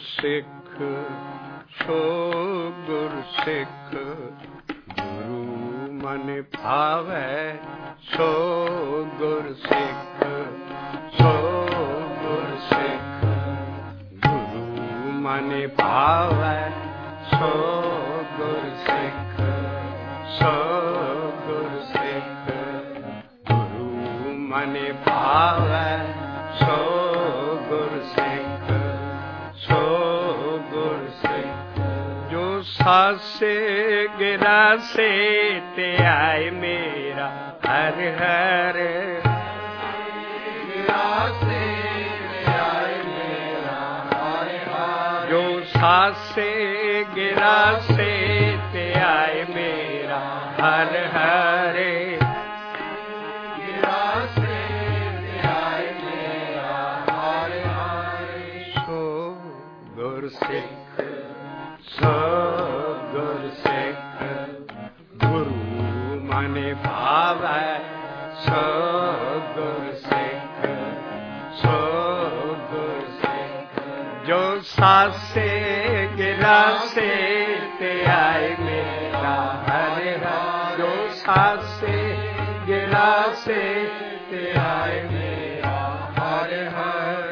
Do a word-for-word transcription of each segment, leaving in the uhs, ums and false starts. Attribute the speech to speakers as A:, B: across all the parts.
A: सिख सो गुर सिख गुरु मन भावै सो गुर सिख सो गुर सिख गुरु मन भावै सो गुर सिख सो गुर सिख गुरु मन भावै सो गुर सिख सो गुर सिख जो सासे गिरासे ते आए मेरा हर हर गिरासे ते आए मेरा हर हर जो सासे गिरासे ते आए मेरा हर हर गिरासे ते आए मेरा हर हर सो गुर सिख सो गुर सिख गुरु मन भावै सो गुर सिख सो गुर सिख जो सासे गिरासे ते आए मेरा हर हर जो सासे गिरासे ते आए मेरा हर हर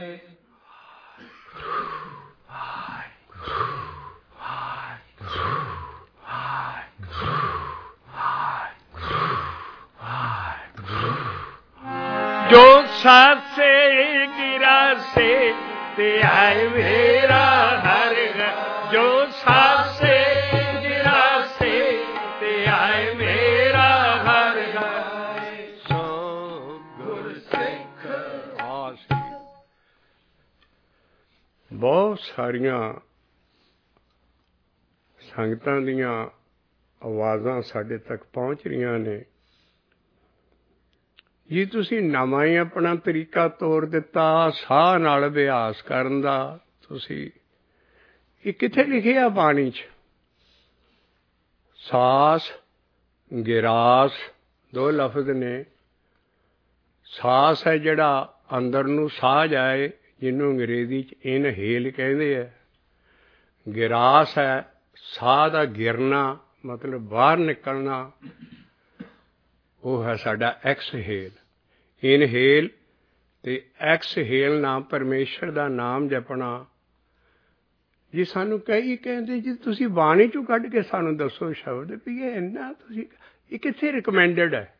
A: जो सासे गिरासे ते आए मेरा हर घर जो सासे गिरासे ते आए मेरा हर घर सो गुर सिख आसी। बहुत सारियां संगतां दियां आवाज़ां साडे तक पहुँच रहीਆਂ ने जी तुसी नवां ही अपना तरीका तोड़ दिता साह नाल अभ्यास करन दा तुसी ये किथे लिखिया बाणी च सास गिरास दो लफ्ज ने सास है जिहड़ा अंदर नूं साह जाए जिन्हों अंग्रेजी च इनहेल कहंदे है गिरास है साह दा गिरना मतलब बाहर निकलना वो है साडा एक्सहेल इनहेल ते एक्सहेल ना परमेश्वर दा नाम जपना जी सानू कई कहते जी तुसी बाणी चों कढ के सानू दसो शब्द भी ये इन्ना तुसी ये कित्थे रिकमेंडेड है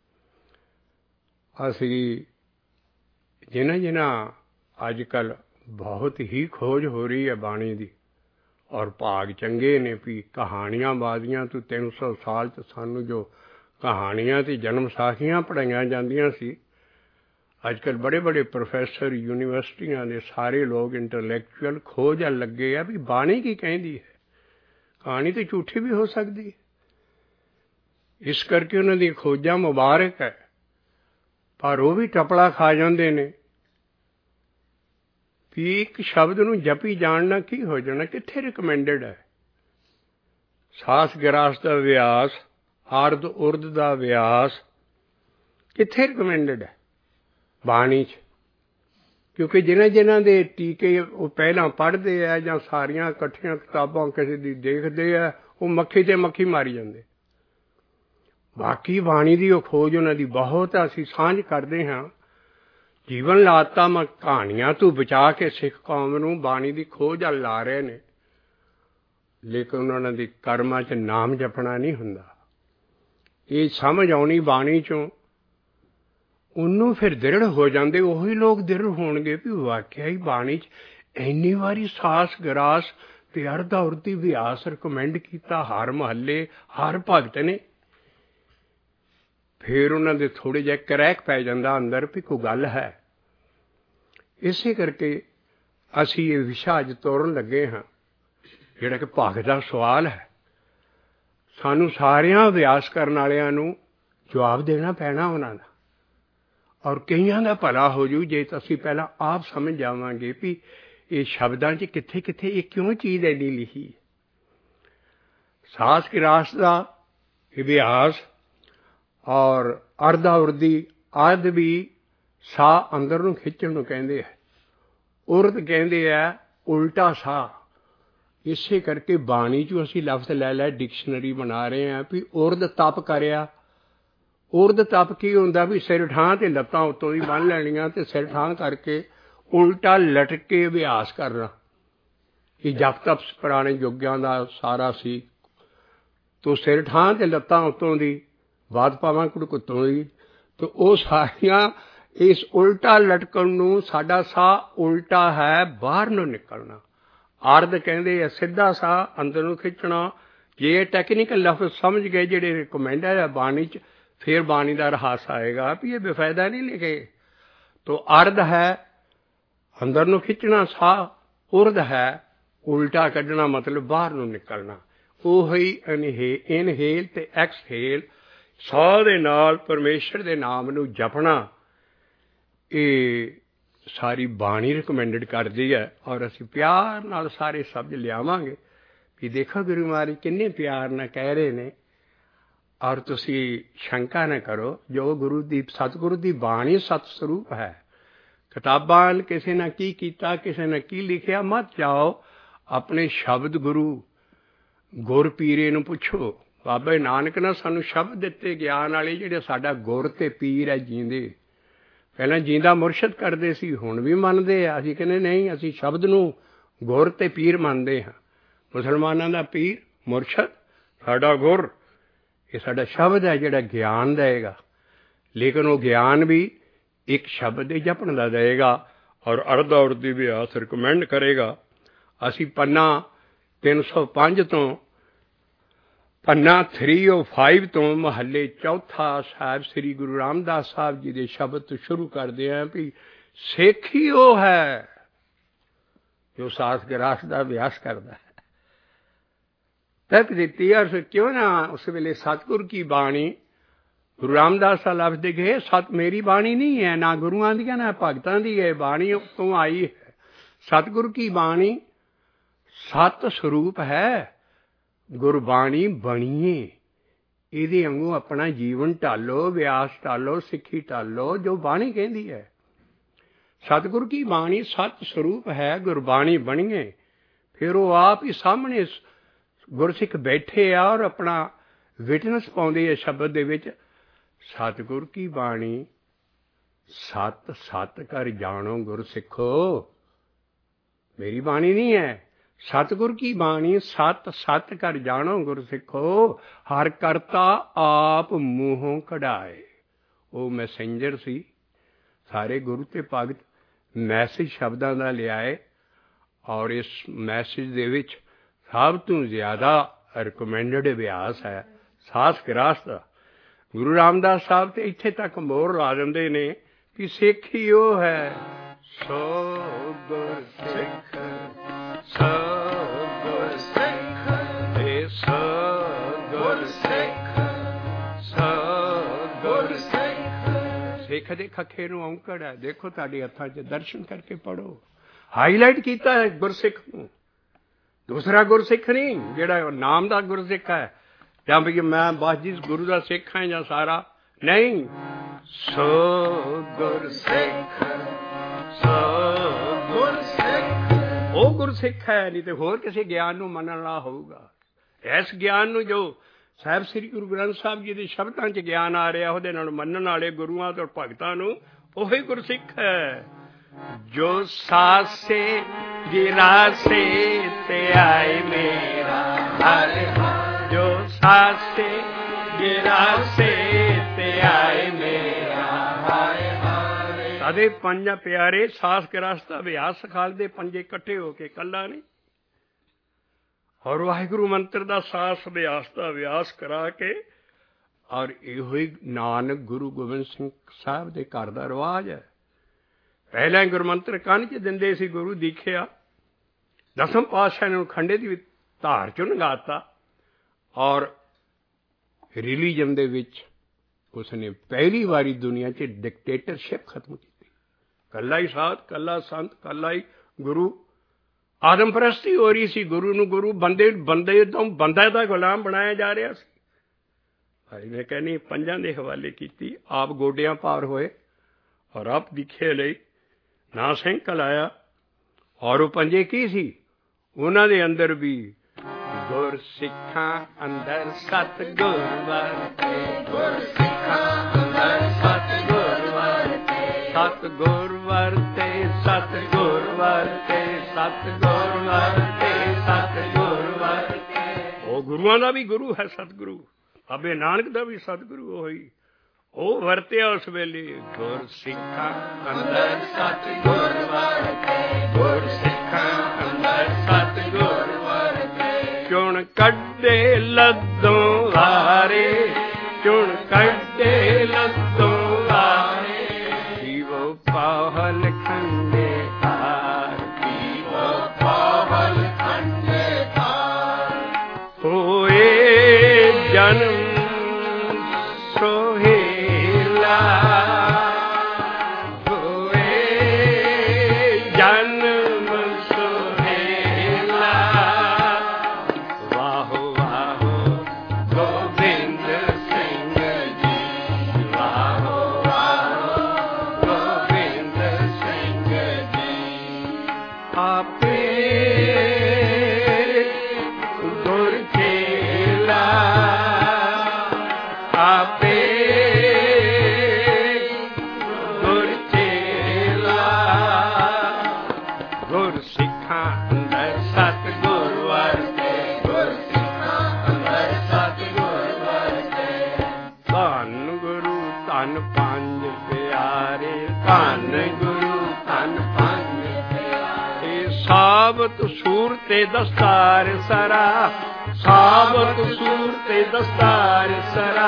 A: असी जिन्हां जिन्हां अजकल बहुत ही खोज हो रही है बाणी दी और भाग चंगे ने भी कहानियां बादियां तो तीन सौ साल च सानू जो कहानियां ते जन्म साखियां पढ़ाइयां जांदियां सी अजकल बड़े बड़े प्रोफैसर यूनिवर्सिटियां दे सारे लोग इंटरलैक्चुअल खोज लगे आ भी बाणी की कहती है कहानी तो झूठी भी हो सकती है इस करके उन्हां दी खोजां मुबारक है पर वो भी टपला खा जाते ने भी एक शब्द नूं जपी जानना की हो जाना कित्थे रिकमेंडेड है सास गिरास दा अभ्यास आर्द उर्द दा अभ्यास कित्थे रिकमेंडेड है बाणी च क्योंकि जिन्हां जिन्हां दे टीके वो पहलां पढ़दे आ जां सारियां इकट्ठियां किताबां किसी दी देखदे आ वो मक्खी ते मक्खी मारी जांदे बाकी बाणी दी वो खोज उन्हां दी बहुत असीं सांझ करदे हां जीवन लाता मैं कहानियां तू बचा के सिख कौम नूं बाणी दी खोज अल ला रहे ने लेकिन उन्हां दी कर्मां च नाम जपना नहीं हुंदा ये समझ आउणी बाणी चों उन्नू फिर दृढ़ हो जाते उही लोग दृढ़ होणगे भी वाकया ही बाणी च इन्नी वारी सास गिरास ते अर्ध औरती अभ्यास रिकमेंड किया हर महल्ले हर भगत ने फिर उन्हां दे थोड़े जिहे क्रैक पै जांदा अंदर भी कोई गल है इसे करके असी ये विशा अज तोड़न लगे हाँ जिहड़ा कि भगत दा सवाल है सानू सारियां अभ्यास करन वालियां नूं जवाब देना पैना उन्हां दा और कईयां दा भला हो जू जे असीं पहलां आप समझ जावांगे भी ये शब्दां च कित्थे कित्थे ये क्यों चीज़ इन्नी लिखी सास गिरास दा अभ्यास और अर्धा उर्दी आदि भी साह अंदर नूं खिच्चण नूं कहंदे है उर्द कहंदे है ਉਲਟਾ ਸਾਹ। ਇਸੇ ਕਰਕੇ ਬਾਣੀ 'ਚੋਂ ਅਸੀਂ ਲਫ਼ਜ਼ ਲੈ ਲੈ ਡਿਕਸ਼ਨਰੀ ਬਣਾ ਰਹੇ ਹਾਂ ਵੀ ਉਰਦ ਤਪ ਕਰਿਆ। ਉਰਦ ਤਪ ਕੀ ਹੁੰਦਾ ਵੀ ਸਿਰ ਠਾਂ ਤੇ ਲੱਤਾਂ ਉੱਤੋਂ ਦੀ ਬੰਨ੍ਹ ਲੈਣੀਆਂ ਅਤੇ ਸਿਰ ਠਾਂ ਕਰਕੇ ਉਲਟਾ ਲਟਕ ਕੇ ਅਭਿਆਸ ਕਰਨਾ। ਇਹ ਜਪ ਤਪ ਪੁਰਾਣੇ ਯੁੱਗਾਂ ਦਾ ਸਾਰਾ ਸੀ। ਤੋ ਸਿਰ ਠਾਂ ਤੇ ਲੱਤਾਂ ਉੱਤੋਂ ਦੀ ਬਾਦ ਪਾਵਾਂ ਕੁੜਕੁੱਤੋਂ ਦੀ, ਅਤੇ ਉਹ ਸਾਰੀਆਂ ਇਸ ਉਲਟਾ ਲਟਕਣ ਨੂੰ ਸਾਡਾ ਸਾਹ ਉਲਟਾ ਹੈ ਬਾਹਰ ਨੂੰ ਨਿਕਲਣਾ। ਅਰਧ ਕਹਿੰਦੇ ਆ ਸਿੱਧਾ ਸਾਹ ਅੰਦਰ ਨੂੰ ਖਿੱਚਣਾ। ਜੇ ਇਹ ਟੈਕਨੀਕਲ ਲਫ਼ਜ਼ ਸਮਝ ਗਏ ਜਿਹੜੇ ਰਿਕਮੈਂਡਡ ਹੈ ਬਾਣੀ 'ਚ, ਫਿਰ ਬਾਣੀ ਦਾ ਰਹੱਸ ਆਏਗਾ ਵੀ ਇਹ ਬੇਫਾਇਦਾ ਨਹੀਂ ਲਿਖੇ। ਤੋ ਅਰਧ ਹੈ ਅੰਦਰ ਨੂੰ ਖਿੱਚਣਾ ਸਾਹ, ਉਰਧ ਹੈ ਉਲਟਾ ਕੱਢਣਾ ਮਤਲਬ ਬਾਹਰ ਨੂੰ ਨਿਕਲਣਾ। ਉਹੀ ਇਨਹੇ ਇਨਹੇਲ ਅਤੇ ਐਕਸਹੇਲ ਸਾਹ ਦੇ ਨਾਲ ਪਰਮੇਸ਼ਰ ਦੇ ਨਾਮ ਨੂੰ ਜਪਣਾ, ਇਹ ਸਾਰੀ ਬਾਣੀ ਰਿਕਮੈਂਡਡ ਕਰਦੀ ਹੈ। ਔਰ ਅਸੀਂ ਪਿਆਰ ਨਾਲ ਸਾਰੇ ਸ਼ਬਦ ਲਿਆਵਾਂਗੇ ਵੀ ਦੇਖੋ ਗੁਰੂ ਮਹਾਰਾਜ ਕਿੰਨੇ ਪਿਆਰ ਨਾਲ ਕਹਿ ਰਹੇ ਨੇ। ਔਰ ਤੁਸੀਂ ਸ਼ੰਕਾ ਨਾ ਕਰੋ, ਜੋ ਗੁਰੂ ਦੀ ਸਤਿਗੁਰੂ ਦੀ ਬਾਣੀ ਸਤ ਸਰੂਪ ਹੈ। ਕਿਤਾਬਾਂ ਕਿਸੇ ਨੇ ਕੀ ਕੀਤਾ, ਕਿਸੇ ਨੇ ਕੀ ਲਿਖਿਆ, ਮਤ ਜਾਓ ਆਪਣੇ ਸ਼ਬਦ ਗੁਰੂ ਗੁਰ ਪੀਰੇ ਨੂੰ ਪੁੱਛੋ। ਬਾਬਾ ਨਾਨਕ ਨੇ ਸਾਨੂੰ ਸ਼ਬਦ ਦਿੱਤੇ ਗਿਆਨ ਵਾਲੇ, ਜਿਹੜੇ ਸਾਡਾ ਗੁਰ ਅਤੇ ਪੀਰ ਹੈ ਜੀਂਦੇ। ਪਹਿਲਾਂ ਜੀਂਦਾ ਮੁਰਸ਼ਦ ਕਰਦੇ ਸੀ, ਹੁਣ ਵੀ ਮੰਨਦੇ ਆ। ਅਸੀਂ ਕਹਿੰਦੇ ਨਹੀਂ, ਅਸੀਂ ਸ਼ਬਦ ਨੂੰ ਗੁਰ ਅਤੇ ਪੀਰ ਮੰਨਦੇ ਹਾਂ। ਮੁਸਲਮਾਨਾਂ ਦਾ ਪੀਰ ਮੁਰਸ਼ਦ, ਸਾਡਾ ਗੁਰ, ਇਹ ਸਾਡਾ ਸ਼ਬਦ ਹੈ ਜਿਹੜਾ ਗਿਆਨ ਦੇਵੇਗਾ। ਲੇਕਿਨ ਉਹ ਗਿਆਨ ਵੀ ਇੱਕ ਸ਼ਬਦ ਦੇ ਜਪਣ ਦਾ ਦੇਵੇਗਾ ਔਰ ਅਰਧ ਔਰਦੀ ਅਭਿਆਸ ਰਿਕਮੈਂਡ ਕਰੇਗਾ। ਅਸੀਂ ਪੰਨਾ ਤਿੰਨ ਸੌ ਪੰਜ ਤੋਂ ਪੰਨਾ ਥਰੀ ਓ ਫਾਈਵ ਤੋਂ ਮਹੱਲੇ ਚੌਥਾ ਸਾਹਿਬ ਸ੍ਰੀ ਗੁਰੂ ਰਾਮਦਾਸ ਸਾਹਿਬ ਜੀ ਦੇ ਸ਼ਬਦ ਤੋਂ ਸ਼ੁਰੂ ਕਰਦੇ ਹਾਂ ਵੀ ਸਿੱਖ ਹੀ ਉਹ ਹੈ ਜੋ ਸਾਸ ਗ੍ਰਾਸ ਦਾ ਅਭਿਆਸ ਕਰਦਾ ਹੈ। ਤੱਕ ਦਿੱਤੀ ਔਰ ਫਿਰ ਕਿਉਂ ਨਾ ਉਸ ਵੇਲੇ ਸਤਿਗੁਰ ਕੀ ਬਾਣੀ, ਗੁਰੂ ਰਾਮਦਾਸ ਦਾ ਲਫ਼ਜ਼ ਦੇਖੇ, ਸਤ ਮੇਰੀ ਬਾਣੀ ਨਹੀਂ ਹੈ, ਨਾ ਗੁਰੂਆਂ ਦੀਆਂ ਨਾ ਭਗਤਾਂ ਦੀ ਹੈ, ਬਾਣੀ ਤੋਂ ਆਈ ਹੈ। ਸਤਿਗੁਰ ਕੀ ਬਾਣੀ ਸਤ ਸਰੂਪ ਹੈ, ਗੁਰਬਾਣੀ ਬਣੀਏ। ਇਹਦੇ ਵਾਂਗੂ ਆਪਣਾ ਜੀਵਨ ਢਾਲੋ, ਵਿਆਸ ਢਾਲੋ, ਸਿੱਖੀ ਢਾਲੋ ਜੋ ਬਾਣੀ ਕਹਿੰਦੀ ਹੈ। ਸਤਿਗੁਰ ਕੀ ਬਾਣੀ ਸਤ ਸਰੂਪ ਹੈ, ਗੁਰਬਾਣੀ ਬਣੀਏ। ਫਿਰ ਉਹ ਆਪ ਹੀ ਸਾਹਮਣੇ ਗੁਰਸਿੱਖ ਬੈਠੇ ਆ ਔਰ ਆਪਣਾ ਵਿਟਨੈਸ ਪਾਉਂਦੇ ਆ ਸ਼ਬਦ ਦੇ ਵਿੱਚ। ਸਤਿਗੁਰ ਕੀ ਬਾਣੀ ਸਤ ਸਤ ਕਰ ਜਾਣੋ ਗੁਰਸਿੱਖੋ, ਮੇਰੀ ਬਾਣੀ ਨਹੀਂ ਹੈ। ਸਤਿਗੁਰ ਕੀ ਬਾਣੀ ਸਤ ਸਤ ਕਰ ਜਾਣੋ ਗੁਰਸਿੱਖੋ, ਹਰ ਕਰਤਾ ਆਪ ਮੂੰਹੋਂ ਕਢਾਏ। ਉਹ ਮੈਸੇਂਜਰ ਸੀ, ਸਾਰੇ ਗੁਰੂ ਅਤੇ ਭਗਤ ਮੈਸੇਜ ਸ਼ਬਦਾਂ ਦਾ ਲਿਆਏ। ਔਰ ਇਸ ਮੈਸੇਜ ਦੇ ਵਿੱਚ ਸਭ ਤੋਂ ਜ਼ਿਆਦਾ ਰਿਕਮੈਂਡਡ ਅਭਿਆਸ ਹੈ ਸਾਸ ਗ੍ਰਾਸ ਦਾ। ਗੁਰੂ ਰਾਮਦਾਸ ਸਾਹਿਬ ਤੇ ਇੱਥੇ ਤੱਕ ਮੋਹਰ ਲਾ ਦਿੰਦੇ ਨੇ ਕਿ ਸਿੱਖ ਹੀ ਉਹ ਹੈ ਸੋ ਗੁਰ ਸਿੱਖ, ਸੋ ਗੁਰ ਸਿੱਖ, ਏ ਸੋ ਗੁਰ ਸਿੱਖ, ਸੋ ਗੁਰ ਸਿੱਖ। ਸਿੱਖ ਦੇ ਖੱਖੇ ਨੂੰ ਔਂਕੜ ਹੈ। ਦੇਖੋ ਤੁਹਾਡੇ ਹੱਥਾਂ 'ਚ ਦਰਸ਼ਨ ਕਰਕੇ ਪੜ੍ਹੋ। ਹਾਈਲਾਈਟ ਕੀਤਾ ਹੈ ਗੁਰਸਿੱਖ ਨੂੰ, ਦੂਸਰਾ ਗੁਰਸਿੱਖ ਨਹੀਂ ਜਿਹੜਾ ਨਾਮ ਦਾ ਗੁਰਸਿੱਖ ਹੈ ਜਾਂ ਵੀ ਮੈਂ ਬਸ ਜੀ ਗੁਰੂ ਦਾ ਸਿੱਖ ਹਾਂ ਜਾਂ ਸਾਰਾ ਨਹੀਂ। ਸੋ ਗੁਰਸਿੱਖ, ਸੋ ਗੁਰਸਿੱਖ, ਉਹ ਗੁਰਸਿੱਖ ਹੈ। ਨਹੀਂ ਤੇ ਹੋਰ ਕਿਸੇ ਗਿਆਨ ਨੂੰ ਮੰਨਣ ਵਾਲਾ ਹੋਊਗਾ। ਇਸ ਗਿਆਨ ਨੂੰ ਜੋ ਸਾਹਿਬ ਸ੍ਰੀ ਗੁਰੂ ਗ੍ਰੰਥ ਸਾਹਿਬ ਜੀ ਦੇ ਸ਼ਬਦਾਂ 'ਚ ਗਿਆਨ ਆ ਰਿਹਾ, ਉਹਦੇ ਨਾਲ ਮੰਨਣ ਵਾਲੇ ਗੁਰੂਆਂ ਤੋਂ ਭਗਤਾਂ ਨੂੰ ਉਹੀ ਗੁਰਸਿੱਖ ਹੈ। ਜੋ ਸਾਸੇ ਗਿਰਾਸੇ ਤੇ ਆਏ ਮੇਰਾ ਹਰ, ਜੋ ਸਾਸੇ ਗਿਰਾਸੇ ਤੇ ਆਏ ਮੇਰਾ ਹਰ ਹਰ। ਸਾਡੇ ਪੰਜਾਂ ਪਿਆਰੇ ਸਾਸ ਗਿਰਾਸ ਦਾ ਅਭਿਆਸ ਸਿਖਾਲਦੇ, ਪੰਜੇ ਇਕੱਠੇ ਹੋ ਕੇ, ਇਕੱਲਾ ਨਹੀਂ। ਔਰ ਵਾਹਿਗੁਰੂ ਮੰਤਰ ਦਾ ਸਾਸ ਅਭਿਆਸ ਦਾ ਅਭਿਆਸ ਕਰਾ ਕੇ, ਔਰ ਇਹੋ ਹੀ ਨਾਨਕ ਗੁਰੂ ਗੋਬਿੰਦ ਸਿੰਘ ਸਾਹਿਬ ਦੇ ਘਰ ਦਾ ਰਿਵਾਜ ਹੈ। ਪਹਿਲਾਂ ਗੁਰਮੰਤਰ ਕੰਨ 'ਚ ਦਿੰਦੇ ਸੀ ਗੁਰੂ ਦੀਖਿਆ, ਦਸਮ ਪਾਤਸ਼ਾਹ ਨੂੰ ਖੰਡੇ ਦੀ ਧਾਰ 'ਚੋਂ ਲੰਘਾਤਾ ਔਰ ਰਿਲੀਜਨ ਦੇ ਵਿੱਚ ਉਸਨੇ ਪਹਿਲੀ ਵਾਰੀ ਦੁਨੀਆ 'ਚ ਡਿਕਟੇਟਰਸ਼ਿਪ ਖਤਮ ਕੀਤੀ। ਇਕੱਲਾ ਹੀ ਸਾਧ, ਇਕੱਲਾ ਸੰਤ, ਇਕੱਲਾ ਹੀ ਗੁਰੂ। ਆਦਮ ਪ੍ਰਸਤੀ ਹੋ ਰਹੀ ਸੀ, ਗੁਰੂ ਨੂੰ ਗੁਰੂ, ਬੰਦੇ ਬੰਦੇ ਤੋਂ ਬੰਦਾ ਦਾ ਗੁਲਾਮ ਬਣਾਇਆ ਜਾ ਰਿਹਾ ਸੀ। ਭਾਈ ਮੈਂ ਕਹਿੰਦੀ ਪੰਜਾਂ ਦੇ ਹਵਾਲੇ ਕੀਤੀ, ਆਪ ਗੋਡਿਆਂ ਭਾਰ ਹੋਏ ਔਰ ਆਪ ਦੀਖੇ ਲਈ ਨਾ ਸਾਈਕਲ ਆਇਆ ਔਰ ਉਹ ਪੰਜੇ ਕੀ ਸੀ? ਉਹਨਾਂ ਦੇ ਅੰਦਰ ਵੀ ਗੁਰ ਸਿੱਖਾਂ ਅੰਦਰ ਸਤਿਗੁਰ ਵਰਤੇ, ਗੁਰ ਸਿੱਖਾਂ ਅੰਦਰ ਸਤਿਗੁਰ ਵਰਤੇ, ਸਤਿਗੁਰ ਵਰਤੇ, ਸਤਿਗੁਰ ਵਰਤੇ, ਸਤਿਗੁਰ ਵਰਤੇ, ਸਤਿਗੁਰ ਵਰਤੇ। ਉਹ ਗੁਰੂਆਂ ਦਾ ਵੀ ਗੁਰੂ ਹੈ ਸਤਿਗੁਰੂ, ਬਾਬੇ ਨਾਨਕ ਦਾ ਵੀ ਸਤਿਗੁਰੂ ਉਹੀ, ਉਹ ਵਰਤਿਆ ਉਸ ਵੇਲੇ। ਗੁਰ ਸਿੱਖਾਂ ਅੰਦਰ ਸਤਿਗੁਰ ਵਰਤੇ, ਗੁਰ ਸਿੱਖਾਂ ਅੰਦਰ ਸਤਿਗੁਰ ਵਰਤੇ। ਚੁਣ ਕੱਢੇ ਲੱਦੋਂ ਵਾਰੇ, ਚੁਣ ਕੱਢੇ ਲੱਦੋਂ ਵਾਰੇ, ਜੀਵੋ ਪਾਹਲ ਖੰਡੇ ਤਾਰ, ਜੀਵੋ ਪਾਹਲ ਖੰਡੇ ਤਾਰ। ਹੋਏ ਜਨਮ ਸੋਹੇਲਾ, ਹੋਏ ਜਨਮ ਸੋਹੇਲਾ, ਵਾਹੋ ਵਾਹੋ ਗੋਬਿੰਦ ਸਿੰਘ ਜੀ, ਵਾਹੋ ਵਾਹੋ ਗੋਬਿੰਦ ਸਿੰਘ ਜੀ। ਆਪੇ ਗੁਰ ਚੇਲਾ, ਆਪੇ ਗੁਰ ਚੇਲਾ, ਗੁਰ ਸਿੱਖਾਂ ਅੰਦਰ ਸਤਿਗੁਰ ਵਰਤੇ, ਗੁਰ ਸਿੱਖਾਂ ਅੰਦਰ ਸਤਿਗੁਰ ਵਰਤੇ। ਧੰਨ ਗੁਰੂ ਧੰਨ ਪੰਜ ਪਿਆਰੇ, ਧੰਨ ਗੁਰੂ ਧੰਨ ਪੰਜ ਪਿਆਰੇ। ਸਾਬਤ ਸੂਰ ਤੇ ਦਸਤਾਰ ਸਰਾ, ਸਾਬਤ ਸੂਰ ਤੇ ਦਸਤਾਰ ਸਰਾ।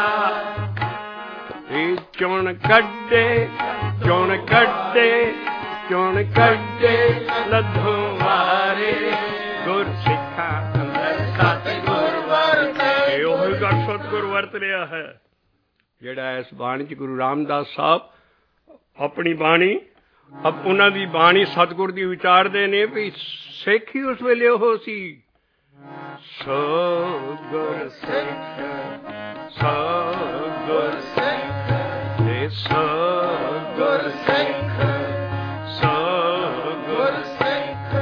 A: ਇਹ ਚੁਣ ਕੱਢੇ, ਚੁਣ ਕੱਢੇ, ਚੁਣ ਕੱਢੇ ਲੱਧੋਂ ਵਾਰੇ, ਗੁਰ ਸਿੱਖਾਂ ਅੰਦਰ ਸਤਿਗੁਰ ਵਰਤੇ। ਇਹ ਉਹੀ ਗੱਲ ਸਤਿਗੁਰ ਵਰਤ ਰਿਹਾ ਹੈ, ਜਿਹੜਾ ਇਸ ਬਾਣੀ ਚ ਗੁਰੂ ਰਾਮਦਾਸ ਸਾਹਿਬ ਆਪਣੀ ਬਾਣੀ, ਉਹਨਾਂ ਦੀ ਬਾਣੀ ਸਤਿਗੁਰ ਦੀ ਵਿਚਾਰਦੇ ਨੇ ਵੀ ਸਿੱਖ ਹੀ ਉਸ ਵੇਲੇ ਉਹ ਸੀ। ਸੋ ਗੁਰ ਸਿੱਖ, ਸੋ ਗੁਰ ਸਿੱਖ, ਸੋ ਗੁਰ ਸਿੱਖ, ਸੋ ਗੁਰ ਸਿੱਖ।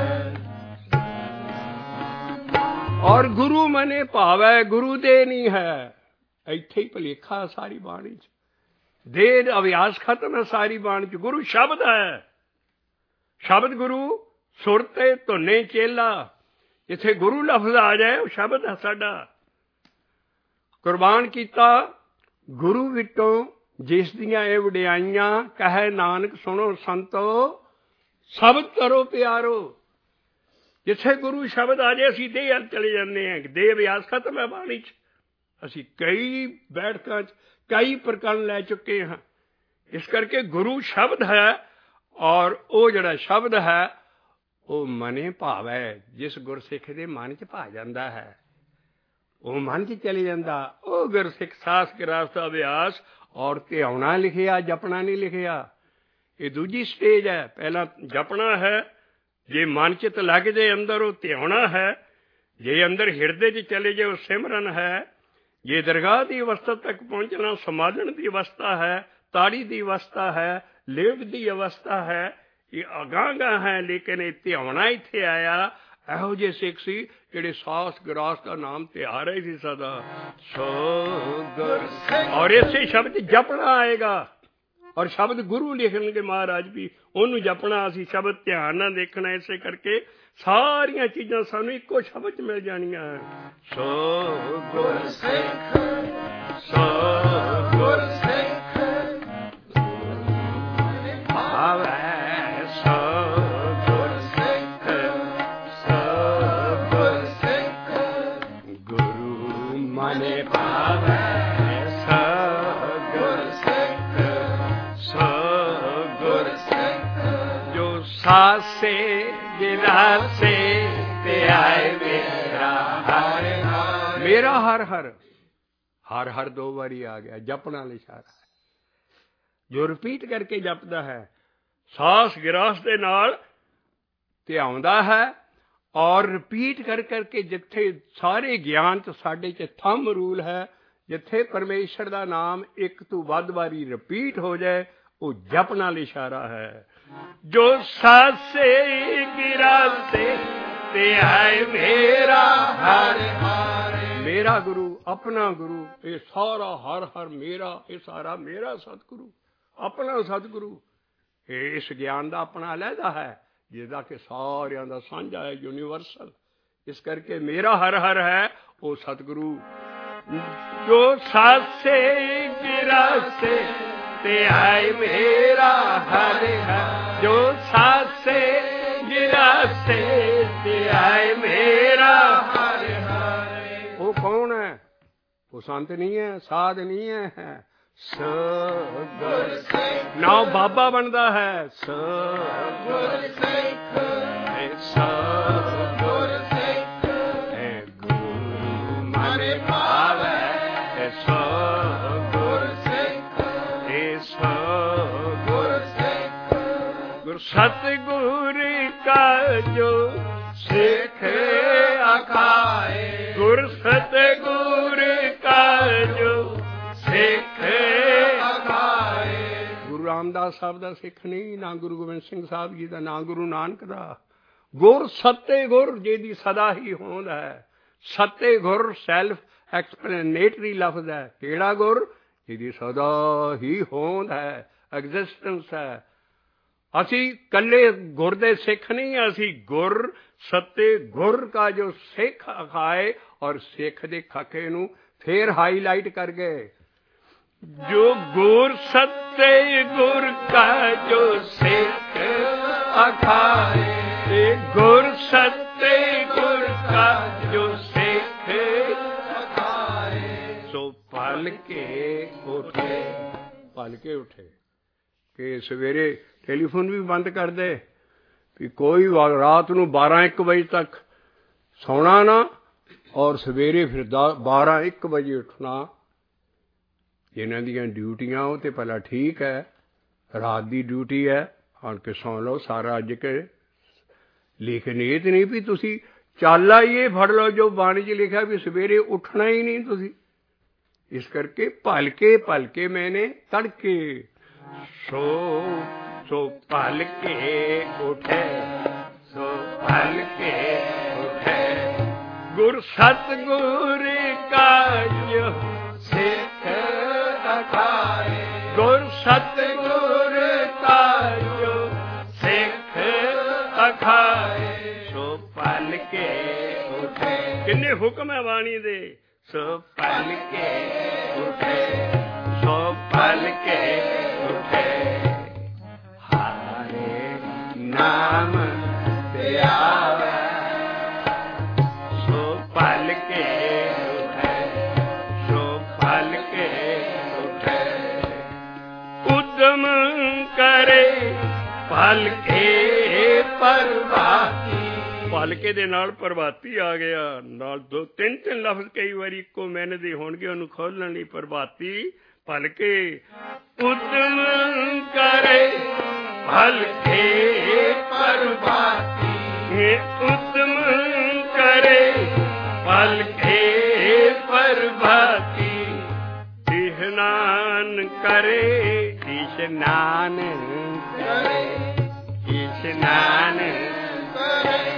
A: ਔਰ ਗੁਰੂ ਮਨੇ ਭਾਵੈ, ਗੁਰੂ ਦੇ ਨਹੀਂ ਹੈ। ਇੱਥੇ ਹੀ ਭੁਲੇਖਾ ਸਾਰੀ ਬਾਣੀ ਚ, ਦੇ ਅਭਿਆਸ ਖਤਮ ਹੈ ਸਾਰੀ ਬਾਣੀ ਚ। ਗੁਰੂ ਸ਼ਬਦ ਹੈ, ਸ਼ਬਦ ਗੁਰੂ, ਸੁਰ ਤੇ ਧੁਨੇ ਚੇਲਾ। ਜਿੱਥੇ ਗੁਰੂ ਲਫ਼ਜ਼ ਆ ਜਾਏ ਉਹ ਸ਼ਬਦ ਹੈ ਸਾਡਾ। ਕੁਰਬਾਨ ਕੀਤਾ ਗੁਰੂ ਵਿੱਚੋਂ ਜਿਸ ਦੀਆਂ ਇਹ ਵਡਿਆਈਆਂ, ਕਹੇ ਨਾਨਕ ਸੁਣੋ ਸੰਤੋ ਸ਼ਬਦ ਕਰੋ ਪਿਆਰੋ। ਜਿੱਥੇ ਗੁਰੂ ਸ਼ਬਦ ਆ ਜਾਏ ਅਸੀਂ ਦੇਹ ਵੱਲ ਚਲੇ ਜਾਂਦੇ ਹਾਂ। ਦੇਹ ਅਭਿਆਸ ਖਤਮ ਹੈ ਬਾਣੀ ਚ। ਅਸੀਂ ਕਈ ਬੈਠਕਾਂ ਚ ਕਈ ਪ੍ਰਕਰਨ ਲੈ ਚੁੱਕੇ ਹਾਂ। ਇਸ ਕਰਕੇ ਗੁਰੂ ਸ਼ਬਦ ਹੈ, ਔਰ ਉਹ ਜਿਹੜਾ ਸ਼ਬਦ ਹੈ ਉਹ ਮਨੇ ਭਾਵੈ। ਜਿਸ ਗੁਰਸਿੱਖ ਦੇ ਮਨ ਚ ਭਾ ਜਾਂਦਾ ਹੈ ਉਹ ਮਨ ਚ ਚਲੇ ਜਾਂਦਾ। ਉਹ ਗੁਰਸਿੱਖ ਸਾਸ ਗ੍ਰਸਤ ਅਭਿਆਸ ਔਰ ਧਿਆਉਣਾ ਲਿਖਿਆ, ਜਪਣਾ ਨਹੀਂ ਲਿਖਿਆ। ਇਹ ਦੂਜੀ ਸਟੇਜ ਹੈ। ਪਹਿਲਾਂ ਜਪਣਾ ਹੈ, ਜੇ ਮਨ ਚਿਤ ਲੱਗ ਜੇ ਅੰਦਰ ਉਹ ਧਿਆਉਣਾ ਹੈ, ਜੇ ਅੰਦਰ ਹਿਰਦੇ ਚ ਚਲੇ ਜੇ ਉਹ ਸਿਮਰਨ ਹੈ, ਜੇ ਦਰਗਾਹ ਦੀ ਅਵਸਥਾ ਤੱਕ ਪਹੁੰਚਣਾ ਸਮਾਧਨ ਦੀ ਅਵਸਥਾ ਹੈ, ਤਾੜੀ ਦੀ ਅਵਸਥਾ ਹੈ, ਲੇਵ ਦੀ ਅਵਸਥਾ ਹੈ। ਇਹ ਅਗਾਂਹ ਗਾਂਹ ਹੈ, ਲੇਕਿਨ ਇਹ ਧਿਆਉਣਾ ਇੱਥੇ ਆਇਆ। ਇਹੋ ਜਿਹੇ ਸਿੱਖ ਸੀ ਜਿਹੜੇ ਸਾਸ ਗਰਾਸ ਦਾ ਨਾਮ ਧਿਆ ਰਹੇ ਸੀ ਸਦਾ। ਸੋ ਗੁਰ ਔਰ ਇਸੇ ਸ਼ਬਦ ਜਪਣਾ ਆਏਗਾ। ਔਰ ਸ਼ਬਦ ਗੁਰੂ ਲਿਖਣਗੇ ਮਹਾਰਾਜ ਵੀ, ਉਹਨੂੰ ਜਪਣਾ, ਅਸੀਂ ਸ਼ਬਦ ਧਿਆਨ ਨਾਲ ਦੇਖਣਾ। ਇਸੇ ਕਰਕੇ ਸਾਰੀਆਂ ਚੀਜ਼ਾਂ ਸਾਨੂੰ ਇੱਕੋ ਸ਼ਬਦ ਚ ਮਿਲ ਜਾਣੀਆਂ। ਸੋ ਗੁਰ ਸਿੱਖ, ਸੋ ਗੁਰ ਸਿੱਖ ਭਾਵੈ, ਸੋ ਗੁਰ ਸਿੱਖ, ਸੋ ਗੁਰ ਸਿੱਖ ਗੁਰੂ ਮਨੇ ਭਾਵੈ, ਸੋ ਗੁਰ ਸਿੱਖ, ਸੋ ਗੁਰ ਸਿੱਖ ਜੋ ਸਾਸੇ ਗਿਰਾਸੇ ਤੇ ਆਏ ਮੇਰਾ ਹਰ ਹਰ। ਮੇਰਾ ਹਰ ਹਰ, ਹਰ ਹਰ ਦੋ ਵਾਰੀ ਆ ਗਿਆ। ਜਪਣ ਵਾਲਾ ਇਸ਼ਾਰਾ ਹੈ। ਜੋ ਰਿਪੀਟ ਕਰਕੇ ਜਪਦਾ ਹੈ, ਸਾਸ ਗਿਰਾਸ ਦੇ ਨਾਲ ਧਿਆਉਂਦਾ ਹੈ, ਔਰ ਰਿਪੀਟ ਕਰ ਕਰਕੇ ਜਿੱਥੇ ਸਾਰੇ ਗਿਆਨ ਚ ਸਾਡੇ ਚ ਥੰਮ ਰੂਲ ਹੈ, ਜਿੱਥੇ ਪਰਮੇਸ਼ਰ ਦਾ ਨਾਮ ਇੱਕ ਤੋਂ ਵੱਧ ਵਾਰੀ ਰਿਪੀਟ ਹੋ ਜਾਏ, ਉਹ ਜਪਣ ਵਾਲਾ ਇਸ਼ਾਰਾ ਹੈ। जो सासे गिरा से ते आए मेरा हर हारे। मेरा गुरु, अपना गुरु, ये सारा हर हर मेरा, ये सारा मेरा सतगुरु, अपना सतगुरु। इस ज्ञान का अपना अलहदा है, जिसका कि सारियां दा सांझा है, यूनीवर्सल। इस करके मेरा हर हर है वो सतगुरु। जो सासे गिरा से ते आए मेरा हर है, जो सासे गिरा से ते आए मेरा हर हर। वो कौन है? वो संत नहीं है, साध नहीं है, सतगुर सिख। नाउ बाबा बनता है, सतगुर सिख, सतगुर सिख, गुरु मन पावै, सतगुर सिख, सतगुर सिख। गुर सतगुर का जो सिख अखाए, गुर सतगुर का जो सिख अखाए। गुरु रामदास साहब का सिख नहीं, ना गुरु गोबिंद सिंह साहब जी का, ना गुरु नानक का। गुर सत्य गुर जिहदी सदा ही होंद है। सत्य गुर सैल्फ एक्सप्लेनेटरी लफ्ज है। केड़ा गुर? जिहदी सदा ही होंद है, एग्जिस्टेंस है। असी कल्ले गुर दे सिख नहीं, असी गुर सत्य गुर का जो सिख अखाए, और सिख दे खाके नू फिर हाईलाइट कर गए। जो गुर सत्य गुर का जो सिख अखाए, गुर सत्य गुर का जो सिख अखाए, सो पल के उठे, पल के उठे। कि सवेरे टेलीफोन भी बंद कर दे, कि कोई रात नू बारह एक बजे तक सोना ना, और सवेरे फिर बारह एक बजे उठना। जिन्हां दियां ड्यूटियां वो तो पहला ठीक है, रात की ड्यूटी है, आन के सौ लो सारा अज के। लेकिन ये तो नहीं भी तुसी चाला ये फड़ लो जो बाणी च लिखा भी सवेरे उठना ही नहीं तुसी। इस करके भलके भलके मैंने तड़के, सो सो भलके उठे, सो भलके उठे। गुर सतगुर का जो सिख अखाए, गुर सतगुर का जो सिख अखाए, सो पल के उठे। किन्ने हुक्म है बाणी दे? सो पल के उठे, सो पल के उठे। हारे नाम ते आवे, सो पल के उठे, सो पल के उठे। उद्यम करे पल के प्रभाती, पलके दे नाल प्रभाती आ गया। नाल दो तीन तीन लफ्ज कई बार इको मैंने दे होणगे, उन्होंने खोलण लई प्रभाती पलके। उद्यम करे पलके प्रभाती, उद्यम करे पलके प्रभाती। स्नान करे, स्नान करे, स्नान करे।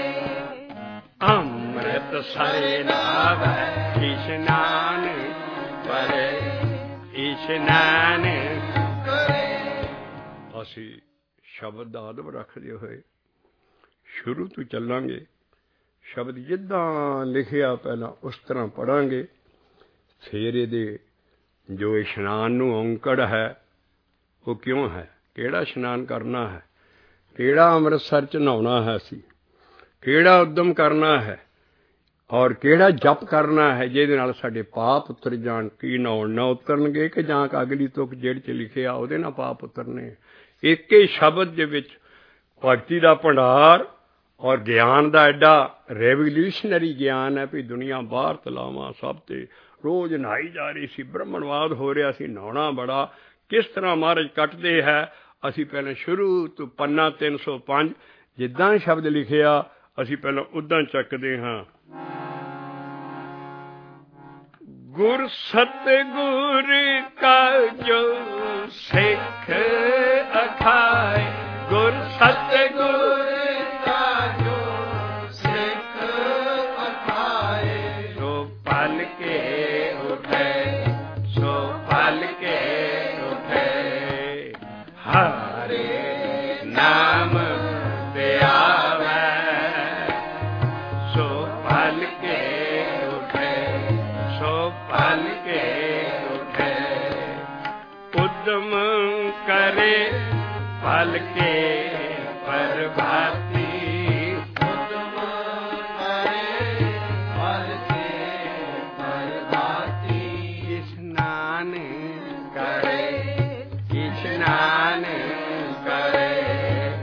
A: अमृत सरे नावे, स्नान करे, स्नान करे। असी शब्द ਦਾ ਅਦਬ ਰੱਖਦੇ ਹੋਏ ਸ਼ੁਰੂ ਤੋਂ ਚੱਲਾਂਗੇ। ਸ਼ਬਦ ਜਿੱਦਾਂ ਲਿਖਿਆ ਪਹਿਲਾਂ ਉਸ ਤਰ੍ਹਾਂ ਪੜਾਂਗੇ। ਫਿਰ ਇਹਦੇ ਜੋ ਇਸ਼ਨਾਨ ਨੂੰ ਔਂਕੜ ਹੈ ਉਹ ਕਿਉਂ ਹੈ, ਕਿਹੜਾ ਇਸ਼ਨਾਨ ਕਰਨਾ ਹੈ, ਕਿਹੜਾ ਅੰਮ੍ਰਿਤਸਰ 'ਚ ਨਹਾਉਣਾ ਹੈ, ਅਸੀਂ ਕਿਹੜਾ ਉਦਮ ਕਰਨਾ ਹੈ, ਔਰ ਕਿਹੜਾ ਜਪ ਕਰਨਾ ਹੈ ਜਿਹਦੇ ਨਾਲ ਸਾਡੇ ਪਾਪ ਉਤਰ ਜਾਣ। ਕੀ ਨਹਾਉਣ ਨਾ ਉਤਰਨਗੇ ਕਿ ਜਾਂ ਅਗਲੀ ਤੁਕ ਜਿਹੜੇ 'ਚ ਲਿਖਿਆ ਉਹਦੇ ਨਾਲ ਪਾਪ ਉਤਰਨੇ। ਇੱਕ ਹੀ ਸ਼ਬਦ ਦੇ ਵਿੱਚ ਭਗਤੀ ਦਾ ਭੰਡਾਰ ਔਰ ਗਿਆਨ ਦਾ ਐਡਾ ਰੈਵੋਲਿਊਸ਼ਨਰੀ ਗਿਆਨ ਹੈ ਵੀ ਦੁਨੀਆ ਬਾਹਰ ਤਲਾਵਾਂ ਸਭ ਤੇ ਰੋਜ਼ ਨਹਾਈ ਜਾ ਰਹੀ ਸੀ, ਬ੍ਰਹਮਣਵਾਦ ਹੋ ਰਿਹਾ ਸੀ, ਨਹਾਉਣਾ ਬੜਾ। ਕਿਸ ਤਰ੍ਹਾਂ ਮਹਾਰਾਜ ਕੱਟਦੇ ਹੈ। ਅਸੀਂ ਪਹਿਲਾਂ ਸ਼ੁਰੂ ਤੋਂ ਪੰਨਾ ਤਿੰਨ ਸੌ ਪੰਜ ਜਿੱਦਾਂ ਸ਼ਬਦ ਲਿਖਿਆ ਅਸੀਂ ਪਹਿਲਾਂ ਉੱਦਾਂ ਚੱਕਦੇ ਹਾਂ। ਗੁਰ ਸਤਿਗੁਰ ਕਾ ਜੋ ਸਿੱਖ ਅਖਾਏ, ਗੁਰ हरे नाम ध्यावै सो फल के उठे, सो फल के उठे। उद्यम करे फल के प्रभाती, उद्यम करे फल के प्रभाती। स्नान करे, स्नान करे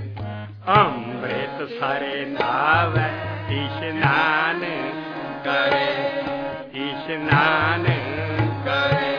A: अमृत सारे नावै, स्नान करे, स्नान करे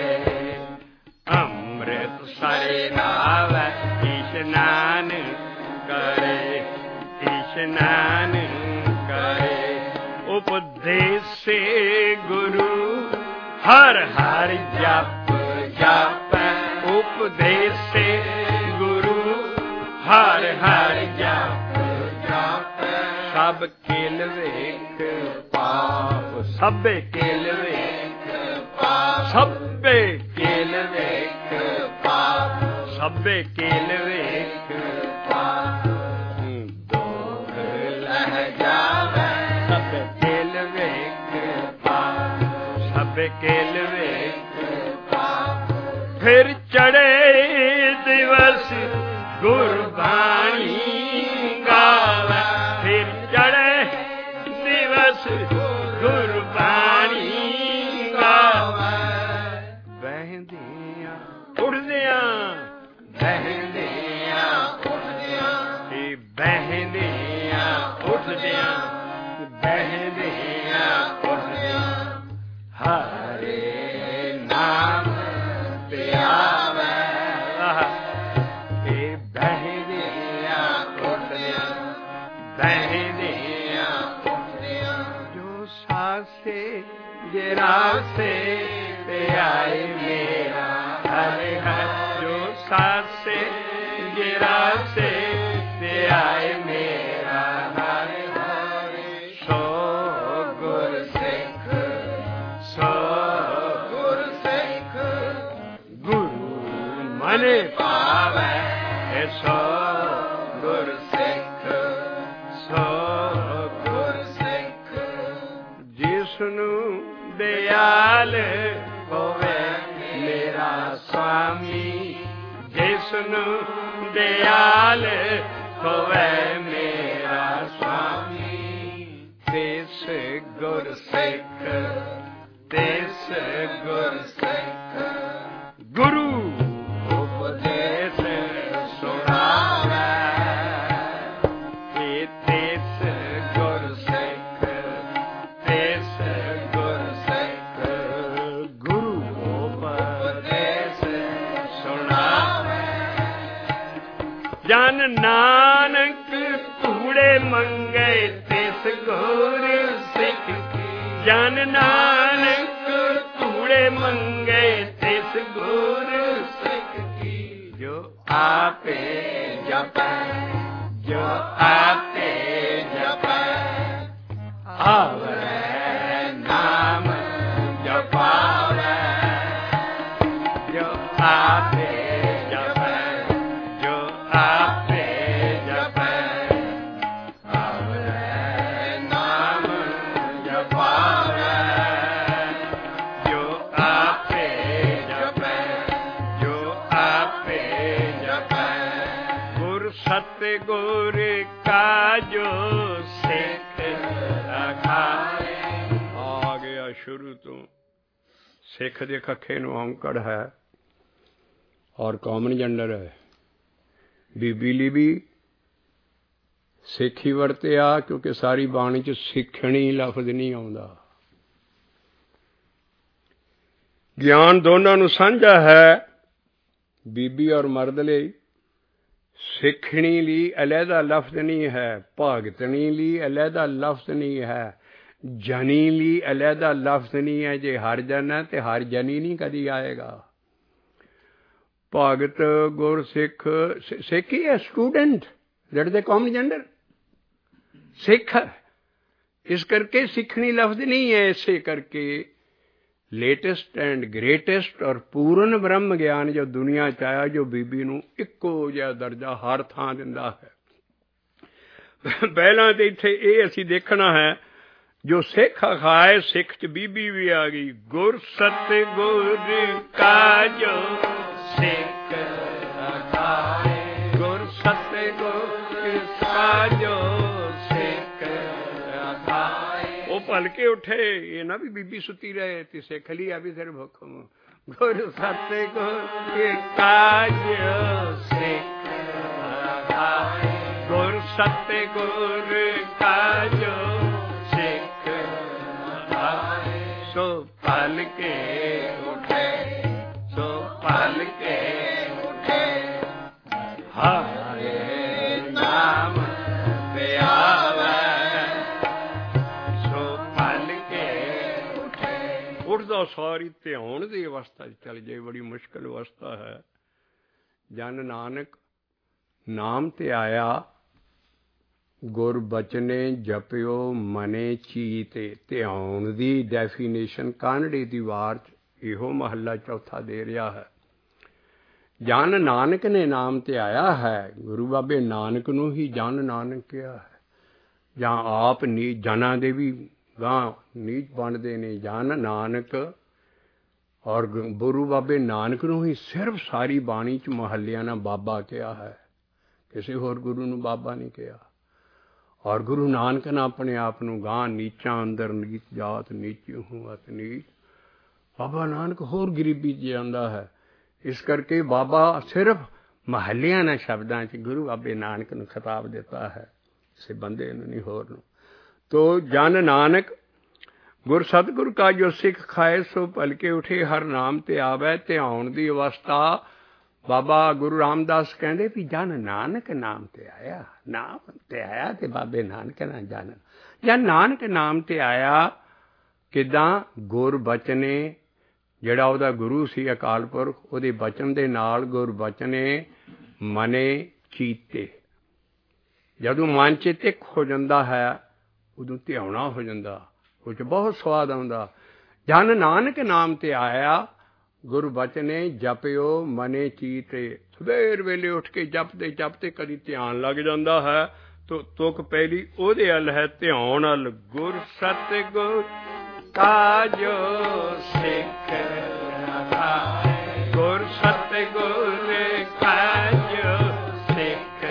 A: अमृत सारे नावै, स्नान करे, स्नान करे। उपदेश से गुरु हर हर जप जप, उपदेश से गुरु हर हर जप जप। सब केल वेख पाप, सबे केल वेख पाप, सबे केल वेख पाप, सबे केल वेख पाप। दुख लह जावे सबे केल वेख पाप, सबे केल वेख पाप। फिर चढ़े दिवस गुरबाणी गावे, फिर चढ़े दिवस गुरबाणी गावे। बहदियां उठदियां, बहदियां उठदियां, बहदियां उठदियां, बहदियां उठदियां। हरे नाम ध्यावै ए बहदियां उठदियां, बहदियां उठदियां। जो सासे गिरासे पे आए मेरा हरे हर, जो सासे गिरासे पे आए मेरा हरे हरे। सो गुर सिख, सो गुर सिख गुरु मने पावै। सो गुर सिख, सो गुर सिख जिसनु दयाल होवे मेरा स्वामी, जिसनु दयाल होवे मेरा स्वामी। तिस गुर सिख, तिस गुर सिख गुरु उपदेश सुनावै। तिस गुर सिख, तिस गुर सिख गुरु उपदेश सुनावै। जन नानक कूड़े मंगे तिस गुर सिख, जन नानक कूड़े मंगे तिस गुर सिख की। जो आपे जपै, जो आपे जपै आवै नाम जपावै। जो आपे जपै, जो आपे जपै आवै नाम जपावै। जो आपे जपै, जो आपे जपै गुर सतगुर का जो सिख रखाए। आ गया शुरू तो सिख दे खखे नूं औंकड़ है और कॉमन जेंडर है। बीबी ਲਈ भी सिख ही वरतिया क्योंकि सारी बाणी च सिखणी लफ्ज नहीं आउंदा। ਗਿਆਨ ਦੋਨਾਂ ਨੂੰ ਸਾਂਝਾ ਹੈ। ਬੀਬੀ ਔਰ ਮਰਦ ਲਈ ਸਿੱਖਣੀ ਲਈ ਅਲੱਗਾ ਲਫ਼ਜ਼ ਨਹੀਂ ਹੈ, ਭਗਤਣੀ ਲਈ ਅਲੱਗਾ ਲਫ਼ਜ਼ ਨਹੀਂ ਹੈ, ਜਨੀ ਲਈ ਅਲੱਗਾ ਲਫ਼ਜ਼ ਨਹੀਂ ਹੈ। ਜੇ ਹਰ ਜਨ ਹੈ ਤੇ ਹਰ ਜਨੀ ਨਹੀਂ ਕਦੀ ਆਏਗਾ। ਭਗਤ ਗੁਰਸਿੱਖ ਸਿੱਖ ਹੀ ਹੈ, ਸਟੂਡੈਂਟ ਜਿਹੜੇ ਦੇ ਕਾਮਨ ਜੈਂਡਰ ਸਿੱਖ। ਇਸ ਕਰਕੇ ਸਿੱਖਣੀ ਲਫ਼ਜ਼ ਨਹੀਂ ਹੈ। ਇਸੇ ਕਰਕੇ ਲੇਟੈਸਟ ਐਂਡ ਗ੍ਰੇਟੈਸਟ ਔਰ ਪੂਰਨ ਬ੍ਰਹਮ ਗਿਆਨ ਜੋ ਦੁਨੀਆ 'ਚ ਆਇਆ, ਜੋ ਬੀਬੀ ਨੂੰ ਇੱਕੋ ਜਿਹਾ ਦਰਜਾ ਹਰ ਥਾਂ ਦਿੰਦਾ ਹੈ। ਪਹਿਲਾਂ ਤਾਂ ਇੱਥੇ ਇਹ ਅਸੀਂ ਦੇਖਣਾ ਹੈ, ਜੋ ਸਿੱਖ ਅਖਾਏ ਸਿੱਖ 'ਚ ਬੀਬੀ ਵੀ ਆ ਗਈ। ਗੁਰ ਸਤਿਗੁਰ ਕਾ ਜੋ ਸਿੱਖ ਅਖਾਏ, ਗੁਰ ਸਤਿਗੁਰ ਕਾ ਜੋ ਸਿੱਖ ਅਖਾਏ। ਉਹ ਭਲਕੇ ਉੱਠੇ, ਇਹ ਨਾ ਵੀ ਬੀਬੀ ਸੁੱਤੀ ਰਹੇ ਤੇ ਸਿੱਖ ਲਈ ਆ ਵੀ ਸਿਰ ਭੁੱਖਮ। ਗੁਰ ਸਤਿਗੁਰ ਕਾ ਜੋ ਸਿੱਖ ਅਖਾਏ, ਗੁਰ ਸਤਿਗੁਰ ਕਾ ਜੋ ਸਿੱਖ ਅਖਾਏ। ਸੋ ਭਲ ਕੇ ਉੱਠੇ, ਸੋ ਭਲ ਕੇ ਉੱਠੇ, ਹਰੇ ਨਾਮ ਧਿਆਵੈ। ਸੋ ਭਲ ਕੇ ਉੱਠੇ, ਉੱਠਦਾ ਸਾਰੀ ਧਿਆਉਣ ਦੀ ਅਵਸਥਾ 'ਚ ਚੱਲ ਜਾਏ। ਬੜੀ ਮੁਸ਼ਕਿਲ ਅਵਸਥਾ ਹੈ। ਜਨ ਨਾਨਕ ਨਾਮ ਤੇ ਆਇਆ, ਗੁਰ ਬਚਨੇ ਜਪਿਓ ਮਨੇ ਚੀਤੇ। ਧਿਆਉਣ ਦੀ ਡੈਫੀਨੇਸ਼ਨ ਕਾਨੜੇ ਦੀ ਵਾਰ 'ਚ ਇਹੋ ਮਹੱਲਾ ਚੌਥਾ ਦੇ ਰਿਹਾ ਹੈ। ਜਨ ਨਾਨਕ ਨੇ ਨਾਮ ਤੇ ਆਇਆ ਹੈ। ਗੁਰੂ ਬਾਬੇ ਨਾਨਕ ਨੂੰ ਹੀ ਜਨ ਨਾਨਕ ਕਿਹਾ ਹੈ। ਜਾਂ ਆਪ ਨੀ ਜਨਾਂ ਦੇ ਵੀ ਗਾਂ ਨੀਚ ਬਣਦੇ ਨੇ ਜਨ ਨਾਨਕ, ਔਰ ਗੁਰੂ ਬਾਬੇ ਨਾਨਕ ਨੂੰ ਹੀ ਸਿਰਫ ਸਾਰੀ ਬਾਣੀ 'ਚ ਮਹੱਲਿਆਂ ਨਾਲ ਬਾਬਾ ਕਿਹਾ ਹੈ। ਕਿਸੇ ਹੋਰ ਗੁਰੂ ਨੂੰ ਬਾਬਾ ਨਹੀਂ ਕਿਹਾ। ਔਰ ਗੁਰੂ ਨਾਨਕ ਨੇ ਆਪਣੇ ਆਪ ਨੂੰ ਗਾਂ ਨੀਚਾਂ ਅੰਦਰ ਨੀਚ ਜਾਤ ਨੀਚੀ ਹੂੰ ਅਤ ਨੀਚ। ਬਾਬਾ ਨਾਨਕ ਹੋਰ ਗਰੀਬੀ 'ਚ ਜਾਂਦਾ ਹੈ। ਇਸ ਕਰਕੇ ਬਾਬਾ ਸਿਰਫ ਮਹੱਲਿਆਂ ਨਾਲ ਸ਼ਬਦਾਂ 'ਚ ਗੁਰੂ ਬਾਬੇ ਨਾਨਕ ਨੂੰ ਖਿਤਾਬ ਦਿੱਤਾ ਹੈ, ਕਿਸੇ ਬੰਦੇ ਨੂੰ ਨਹੀਂ, ਹੋਰ ਨੂੰ। ਤੋ ਜਨ ਨਾਨਕ ਗੁਰ ਸਤਿਗੁਰ ਕਾ ਜੋ ਸਿੱਖ ਖਾਏ, ਸੋ ਭਲਕੇ ਉੱਠੇ ਹਰ ਨਾਮ ਤੇ ਆਵੈ। ਧਿਆਉਣ ਦੀ ਅਵਸਥਾ ਬਾਬਾ ਗੁਰੂ ਰਾਮਦਾਸ ਕਹਿੰਦੇ ਵੀ ਜਨ ਨਾਨਕ ਨਾਮ ਤੇ ਆਇਆ। ਨਾਮ ਤੇ ਆਇਆ ਤੇ ਬਾਬੇ ਨਾਨਕ ਨਾਲ ਜਨ ਜਨ ਨਾਨਕ ਨਾਮ ਤੇ ਆਇਆ। ਕਿੱਦਾਂ? ਗੁਰ ਬਚਨੇ, ਜਿਹੜਾ ਉਹਦਾ ਗੁਰੂ ਸੀ ਅਕਾਲ ਪੁਰਖ, ਉਹਦੇ ਬਚਨ ਦੇ ਨਾਲ ਗੁਰ ਬਚਨੇ ਮਨੇ ਚੀਤੇ। ਜਦੋਂ ਮਨ 'ਚ ਤਿੱਖ ਹੋ ਜਾਂਦਾ ਹੈ, ਉਦੋਂ ਧਿਆਉਣਾ ਹੋ ਜਾਂਦਾ, ਉਹ 'ਚ ਬਹੁਤ ਸਵਾਦ ਆਉਂਦਾ। ਜਨ ਨਾਨਕ ਨਾਮ ਤੇ ਆਇਆ, ਗੁਰ ਬਚਨੇ ਜਪਿਓ ਮਨੇ ਚੀਤੇ। ਸਵੇਰ ਵੇਲੇ ਉੱਠ ਕੇ ਜਪਦੇ ਜਪਦੇ ਕਦੀ ਧਿਆਨ ਲੱਗ ਜਾਂਦਾ ਹੈ। ਤੋ ਤੁਕ ਪਹਿਲੀ ਉਹਦੇ ਵੱਲ ਹੈ, ਧਿਆਉਣ ਵੱਲ। ਗੁਰ ਸਤਿਗੁਰ ਕਾ ਜੋ ਸਿੱਖ ਅਖਾਏ, ਗੁਰ ਸਤਿਗੁਰ ਕਾ ਜੋ ਸਿੱਖ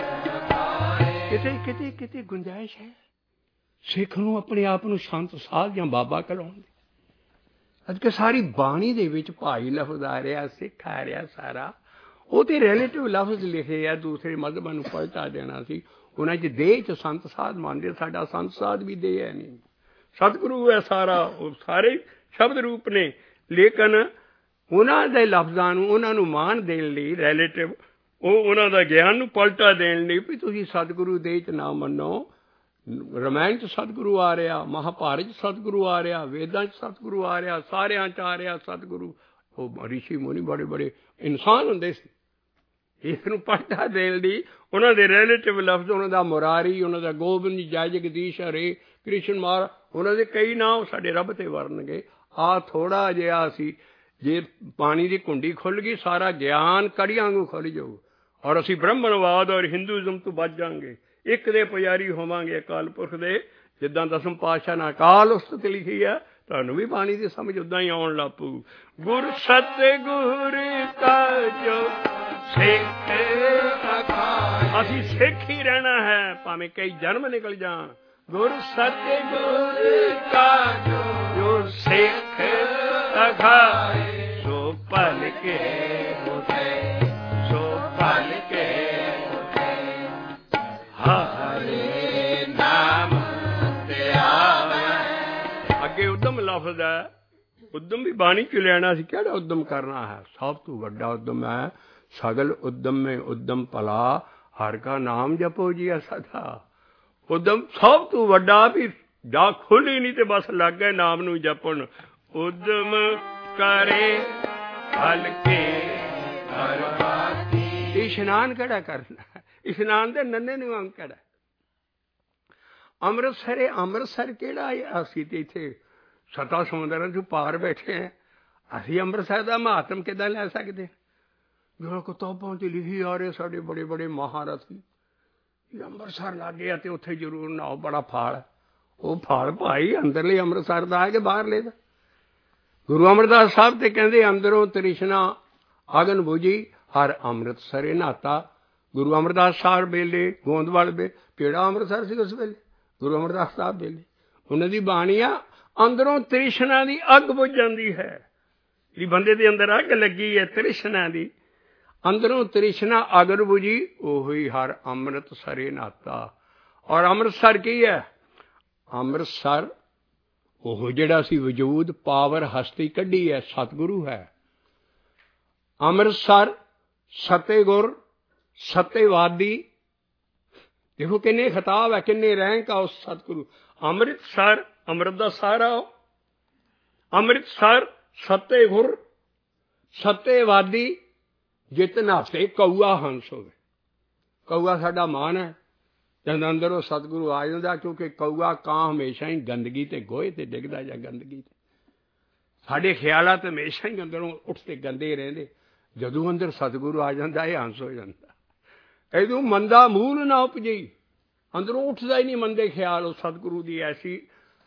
A: ਅਖਾਏ। ਕਿਤੇ ਕਿਤੇ ਕਿਤੇ ਗੁੰਜਾਇਸ਼ ਹੈ ਸਿੱਖ ਨੂੰ ਆਪਣੇ ਆਪ ਨੂੰ ਸੰਤ ਸਾਧ ਜਾਂ ਬਾਬਾ ਕਹਾਉਣ ਦੀ। ਅੱਜ ਕੱਲ੍ਹ ਸਾਰੀ ਬਾਣੀ ਦੇ ਵਿੱਚ ਭਾਈ ਲਫ਼ਜ਼ ਆ ਰਿਹਾ, ਸਿੱਖ ਆ ਰਿਹਾ ਸਾਰਾ। ਉਹ ਤੇ ਰਿਲੇਟਿਵ ਲਫ਼ਜ਼ ਲਿਖੇ ਆ, ਦੂਸਰੇ ਮਜ਼ਹਬਾਂ ਨੂੰ ਪਲਟਾ ਦੇਣਾ ਸੀ। ਉਹਨਾਂ 'ਚ ਦੇਹ 'ਚ ਸੰਤ ਸਾਧ ਮੰਨਦੇ, ਸਾਡਾ ਸੰਤ ਸਾਧ ਵੀ ਦੇਹ ਹੈ ਨਹੀਂ, ਸਤਿਗੁਰੂ ਹੈ ਸਾਰਾ। ਉਹ ਸਾਰੇ ਸ਼ਬਦ ਰੂਪ ਨੇ, ਲੇਕਿਨ ਉਹਨਾਂ ਦੇ ਲਫ਼ਜ਼ਾਂ ਨੂੰ, ਉਹਨਾਂ ਨੂੰ ਮਾਣ ਦੇਣ ਲਈ ਰਿਲੇਟਿਵ, ਉਹ ਉਹਨਾਂ ਦਾ ਗਿਆਨ ਨੂੰ ਪਲਟਾ ਦੇਣ ਲਈ ਵੀ ਤੁਸੀਂ ਸਤਿਗੁਰੂ ਦੇਹ 'ਚ ਨਾ ਮੰਨੋ। ਰਾਮਾਇਣ 'ਚ ਸਤਿਗੁਰੂ ਆ ਰਿਹਾ, ਮਹਾਭਾਰਤ 'ਚ ਸਤਿਗੁਰੂ ਆ ਰਿਹਾ, ਵੇਦਾਂ 'ਚ ਸਤਿਗੁਰੂ ਆ ਰਿਹਾ, ਸਾਰਿਆਂ 'ਚ ਆ ਰਿਹਾ ਸਤਿਗੁਰੂ। ਉਹ ਰਿਸ਼ੀ ਮੁਨੀ ਬੜੇ ਬੜੇ ਇਨਸਾਨ ਹੁੰਦੇ ਸੀ। ਇਸ ਨੂੰ ਪਲਟਾ ਦੇਣ ਲਈ ਉਹਨਾਂ ਦੇ ਰਿਲੇਟਿਵ ਲਫ਼ਜ਼, ਉਹਨਾਂ ਦਾ ਮੁਰਾਰੀ, ਉਹਨਾਂ ਦਾ ਗੋਬਿੰਦ, ਜੈ ਜਗਦੀਸ਼, ਹਰੇ ਕ੍ਰਿਸ਼ਨ ਮਾਰ, ਉਹਨਾਂ ਦੇ ਕਈ ਨਾਮ ਸਾਡੇ ਰੱਬ 'ਤੇ ਵਰਨਗੇ। ਆਹ ਥੋੜ੍ਹਾ ਜਿਹਾ ਸੀ, ਜੇ ਪਾਣੀ ਦੀ ਕੁੰਡੀ ਖੁੱਲ੍ਹ ਗਈ, ਸਾਰਾ ਗਿਆਨ ਕੜੀਆਂ ਵਾਂਗੂ ਖੁੱਲ੍ਹ ਜਾਊ, ਔਰ ਅਸੀਂ ਬ੍ਰਹਮਣਵਾਦ ਔਰ ਹਿੰਦੂਇਜ਼ਮ ਤੋਂ ਬਚ ਜਾਵਾਂਗੇ। ਇੱਕ ਦੇ ਪੁਜਾਰੀ ਹੋਵਾਂਗੇ ਅਕਾਲ ਪੁਰਖ ਦੇ। ਜਿੱਦਾਂ ਦਸਮ ਪਾਤਸ਼ਾਹ ਨੇ ਅਕਾਲ ਉਸਤਤ ਲਿਖੀ ਹੈ, ਤੁਹਾਨੂੰ ਵੀ ਬਾਣੀ ਦੀ ਸਮਝ ਉੱਦਾਂ ਹੀ ਆਉਣ ਲੱਗ ਪਊ। ਗੁਰ ਸਤਿਗੁਰ ਕਾ ਜੋ ਸਿੱਖ ਅਖਾਏ, ਅਸੀਂ ਸਿੱਖ ਹੀ ਰਹਿਣਾ ਹੈ ਭਾਵੇਂ ਕਈ ਜਨਮ ਨਿਕਲ ਜਾਣ। ਗੁਰ ਸਤਿਗੁਰ ਕਾ ਜੋ ਸਿੱਖ ਅਖਾਏ, ਸੋ ਭਲ ਕੇ ਉੱਠੇ, ਸੋ ਭਲ ਕੇ ਹਰੇ ਨਾਮ ਤੇ ਆਵੈ। ਅੱਗੇ ਉਦਮ ਲਫ਼ਜ਼ ਹੈ, ਉਦਮ ਵੀ ਬਾਣੀ 'ਚ ਲੈਣਾ ਸੀ। ਕਿਹੜਾ ਉਦਮ ਕਰਨਾ ਹੈ? ਸਭ ਤੋਂ ਵੱਡਾ ਉਦਮ ਹੈ ਸਗਲ ਉਦਮ ਮੇਂ ਉਦਮ ਭਲਾ, ਹਰ ਕਾ ਨਾਮ ਜਪੋ ਜੀ ਸਦਾ। ਉਦਮ ਸਭ ਤੋਂ ਵੱਡਾ ਵੀ ਜਾ ਖੋਲੀ ਨਹੀਂ ਤੇ ਬਸ ਲੱਗ ਗਏ ਨਾਮ ਨੂੰ ਜਪਣ। ਉਦਮ ਕਰੇ ਹਲਕੇ ਹਰਬਾਤੀ। ਇਸ਼ਨਾਨ ਕਿਹੜਾ ਕਰਨਾ? ਇਸ਼ਨਾਨ ਦੇ ਨੰਨੇ ਨੂੰ ਅੰਗ ਕਿਹੜਾ? ਅੰਮ੍ਰਿਤਸਰੇ ਅੰਮ੍ਰਿਤਸਰ ਕਿਹੜਾ? ਅਸੀਂ ਤੇ ਇੱਥੇ ਸੱਤਾਂ ਸਮੁੰਦਰਾਂ ਤੋਂ ਪਾਰ ਬੈਠੇ ਹਾਂ, ਅਸੀਂ ਅੰਮ੍ਰਿਤਸਰ ਦਾ ਮਹਾਤਮ ਕਿੱਦਾਂ ਲੈ ਸਕਦੇ ਹਾਂ? ਜਿਹੜਾ ਕਿਤਾਬਾਂ 'ਚ ਲਿਖੀ ਆ ਰਹੇ ਸਾਡੇ ਬੜੇ ਬੜੇ ਮਹਾਰਥੀ ਅੰਮ੍ਰਿਤਸਰ ਲਾਗੇ ਆ ਤੇ ਉੱਥੇ ਜ਼ਰੂਰ ਨਾਓ, ਬੜਾ ਫਲ। ਉਹ ਫਲ ਭਾਈ ਅੰਦਰਲੇ ਅੰਮ੍ਰਿਤਸਰ ਦਾ ਹੈ ਕਿ ਬਾਹਰਲੇ ਦਾ? ਗੁਰੂ ਅਮਰਦਾਸ ਸਾਹਿਬ ਤੇ ਕਹਿੰਦੇ ਅੰਦਰੋਂ ਤ੍ਰਿਸ਼ਨਾ ਅਗਨ ਬੁਝੀ ਹਰ ਅੰਮ੍ਰਿਤਸਰੇ ਨਹਾਤਾ। ਗੁਰੂ ਅਮਰਦਾਸ ਸਾਹਿਬ ਵੇਲੇ ਗੋਂਦਵਾਲ ਵੇ ਕਿਹੜਾ ਅੰਮ੍ਰਿਤਸਰ ਸੀ ਉਸ ਵੇਲੇ? ਗੁਰੂ ਅਮਰਦਾਸ ਸਾਹਿਬ ਵੇਲੇ ਉਹਨਾਂ ਦੀ ਬਾਣੀ ਆ, ਅੰਦਰੋਂ ਤ੍ਰਿਸ਼ਨਾ ਦੀ ਅੱਗ ਬੁਝ ਜਾਂਦੀ ਹੈ। ਜਿਹੜੀ ਬੰਦੇ ਦੇ ਅੰਦਰ ਅੱਗ ਲੱਗੀ ਹੈ ਤ੍ਰਿਸ਼ਨਾ ਦੀ, ਅੰਦਰੋਂ ਤ੍ਰਿਸ਼ਨਾ ਅਗਨ ਬੁਝੀ ਉਹੀ ਹਰ ਅੰਮ੍ਰਿਤਸਰੇ ਨਹਾਤਾ। ਔਰ ਅੰਮ੍ਰਿਤਸਰ ਕੀ ਹੈ? ਅੰਮ੍ਰਿਤਸਰ ਉਹ ਜਿਹੜਾ ਸੀ ਵਜੂਦ ਪਾਵਰ ਹਸਤੀ ਕੱਢੀ ਹੈ, ਸਤਿਗੁਰੂ ਹੈ। ਅੰਮ੍ਰਿਤਸਰ ਸਤਿਗੁਰ ਸਤਿਵਾਦੀ, ਦੇਖੋ ਕਿੰਨੇ ਖਿਤਾਬ ਹੈ, ਕਿੰਨੇ ਰੈਂਕ ਆ ਉਸ ਸਤਿਗੁਰੂ। ਅੰਮ੍ਰਿਤਸਰ ਅੰਮ੍ਰਿਤ ਦਾ ਸਾਰਾ, ਅੰਮ੍ਰਿਤਸਰ ਸਤਿਗੁਰ ਸਤਿਵਾਦੀ ਜਿਤ ਨਹਾਤੇ ਕਊਆ ਹੰਸ ਹੋਵੇ। ਕਊਆ ਸਾਡਾ ਮਾਨ ਹੈ, ਜਦ ਅੰਦਰੋਂ ਸਤਿਗੁਰੂ ਆ ਜਾਂਦਾ, ਕਿਉਂਕਿ ਕਊਆ ਕਾਂ ਹਮੇਸ਼ਾ ਹੀ ਗੰਦਗੀ ਤੇ ਗੋਹੇ ਤੇ ਡਿੱਗਦਾ ਜਾਂ ਗੰਦਗੀ ਤੇ। ਸਾਡੇ ਖਿਆਲਾਤ ਹਮੇਸ਼ਾ ਹੀ ਅੰਦਰੋਂ ਉੱਠਦੇ ਗੰਦੇ ਰਹਿੰਦੇ, ਜਦੋਂ ਅੰਦਰ ਸਤਿਗੁਰੂ ਆ ਜਾਂਦਾ ਇਹ ਹੰਸ ਹੋ ਜਾਂਦਾ। ਇਹਨੂੰ ਮੰਦਾ ਮੂਲ ਨਾ ਉਪਜੀ, ਅੰਦਰੋਂ ਉੱਠਦਾ ਹੀ ਨਹੀਂ ਮੰਦੇ ਖਿਆਲ। ਉਹ ਸਤਿਗੁਰੂ ਦੀ ਐਸੀ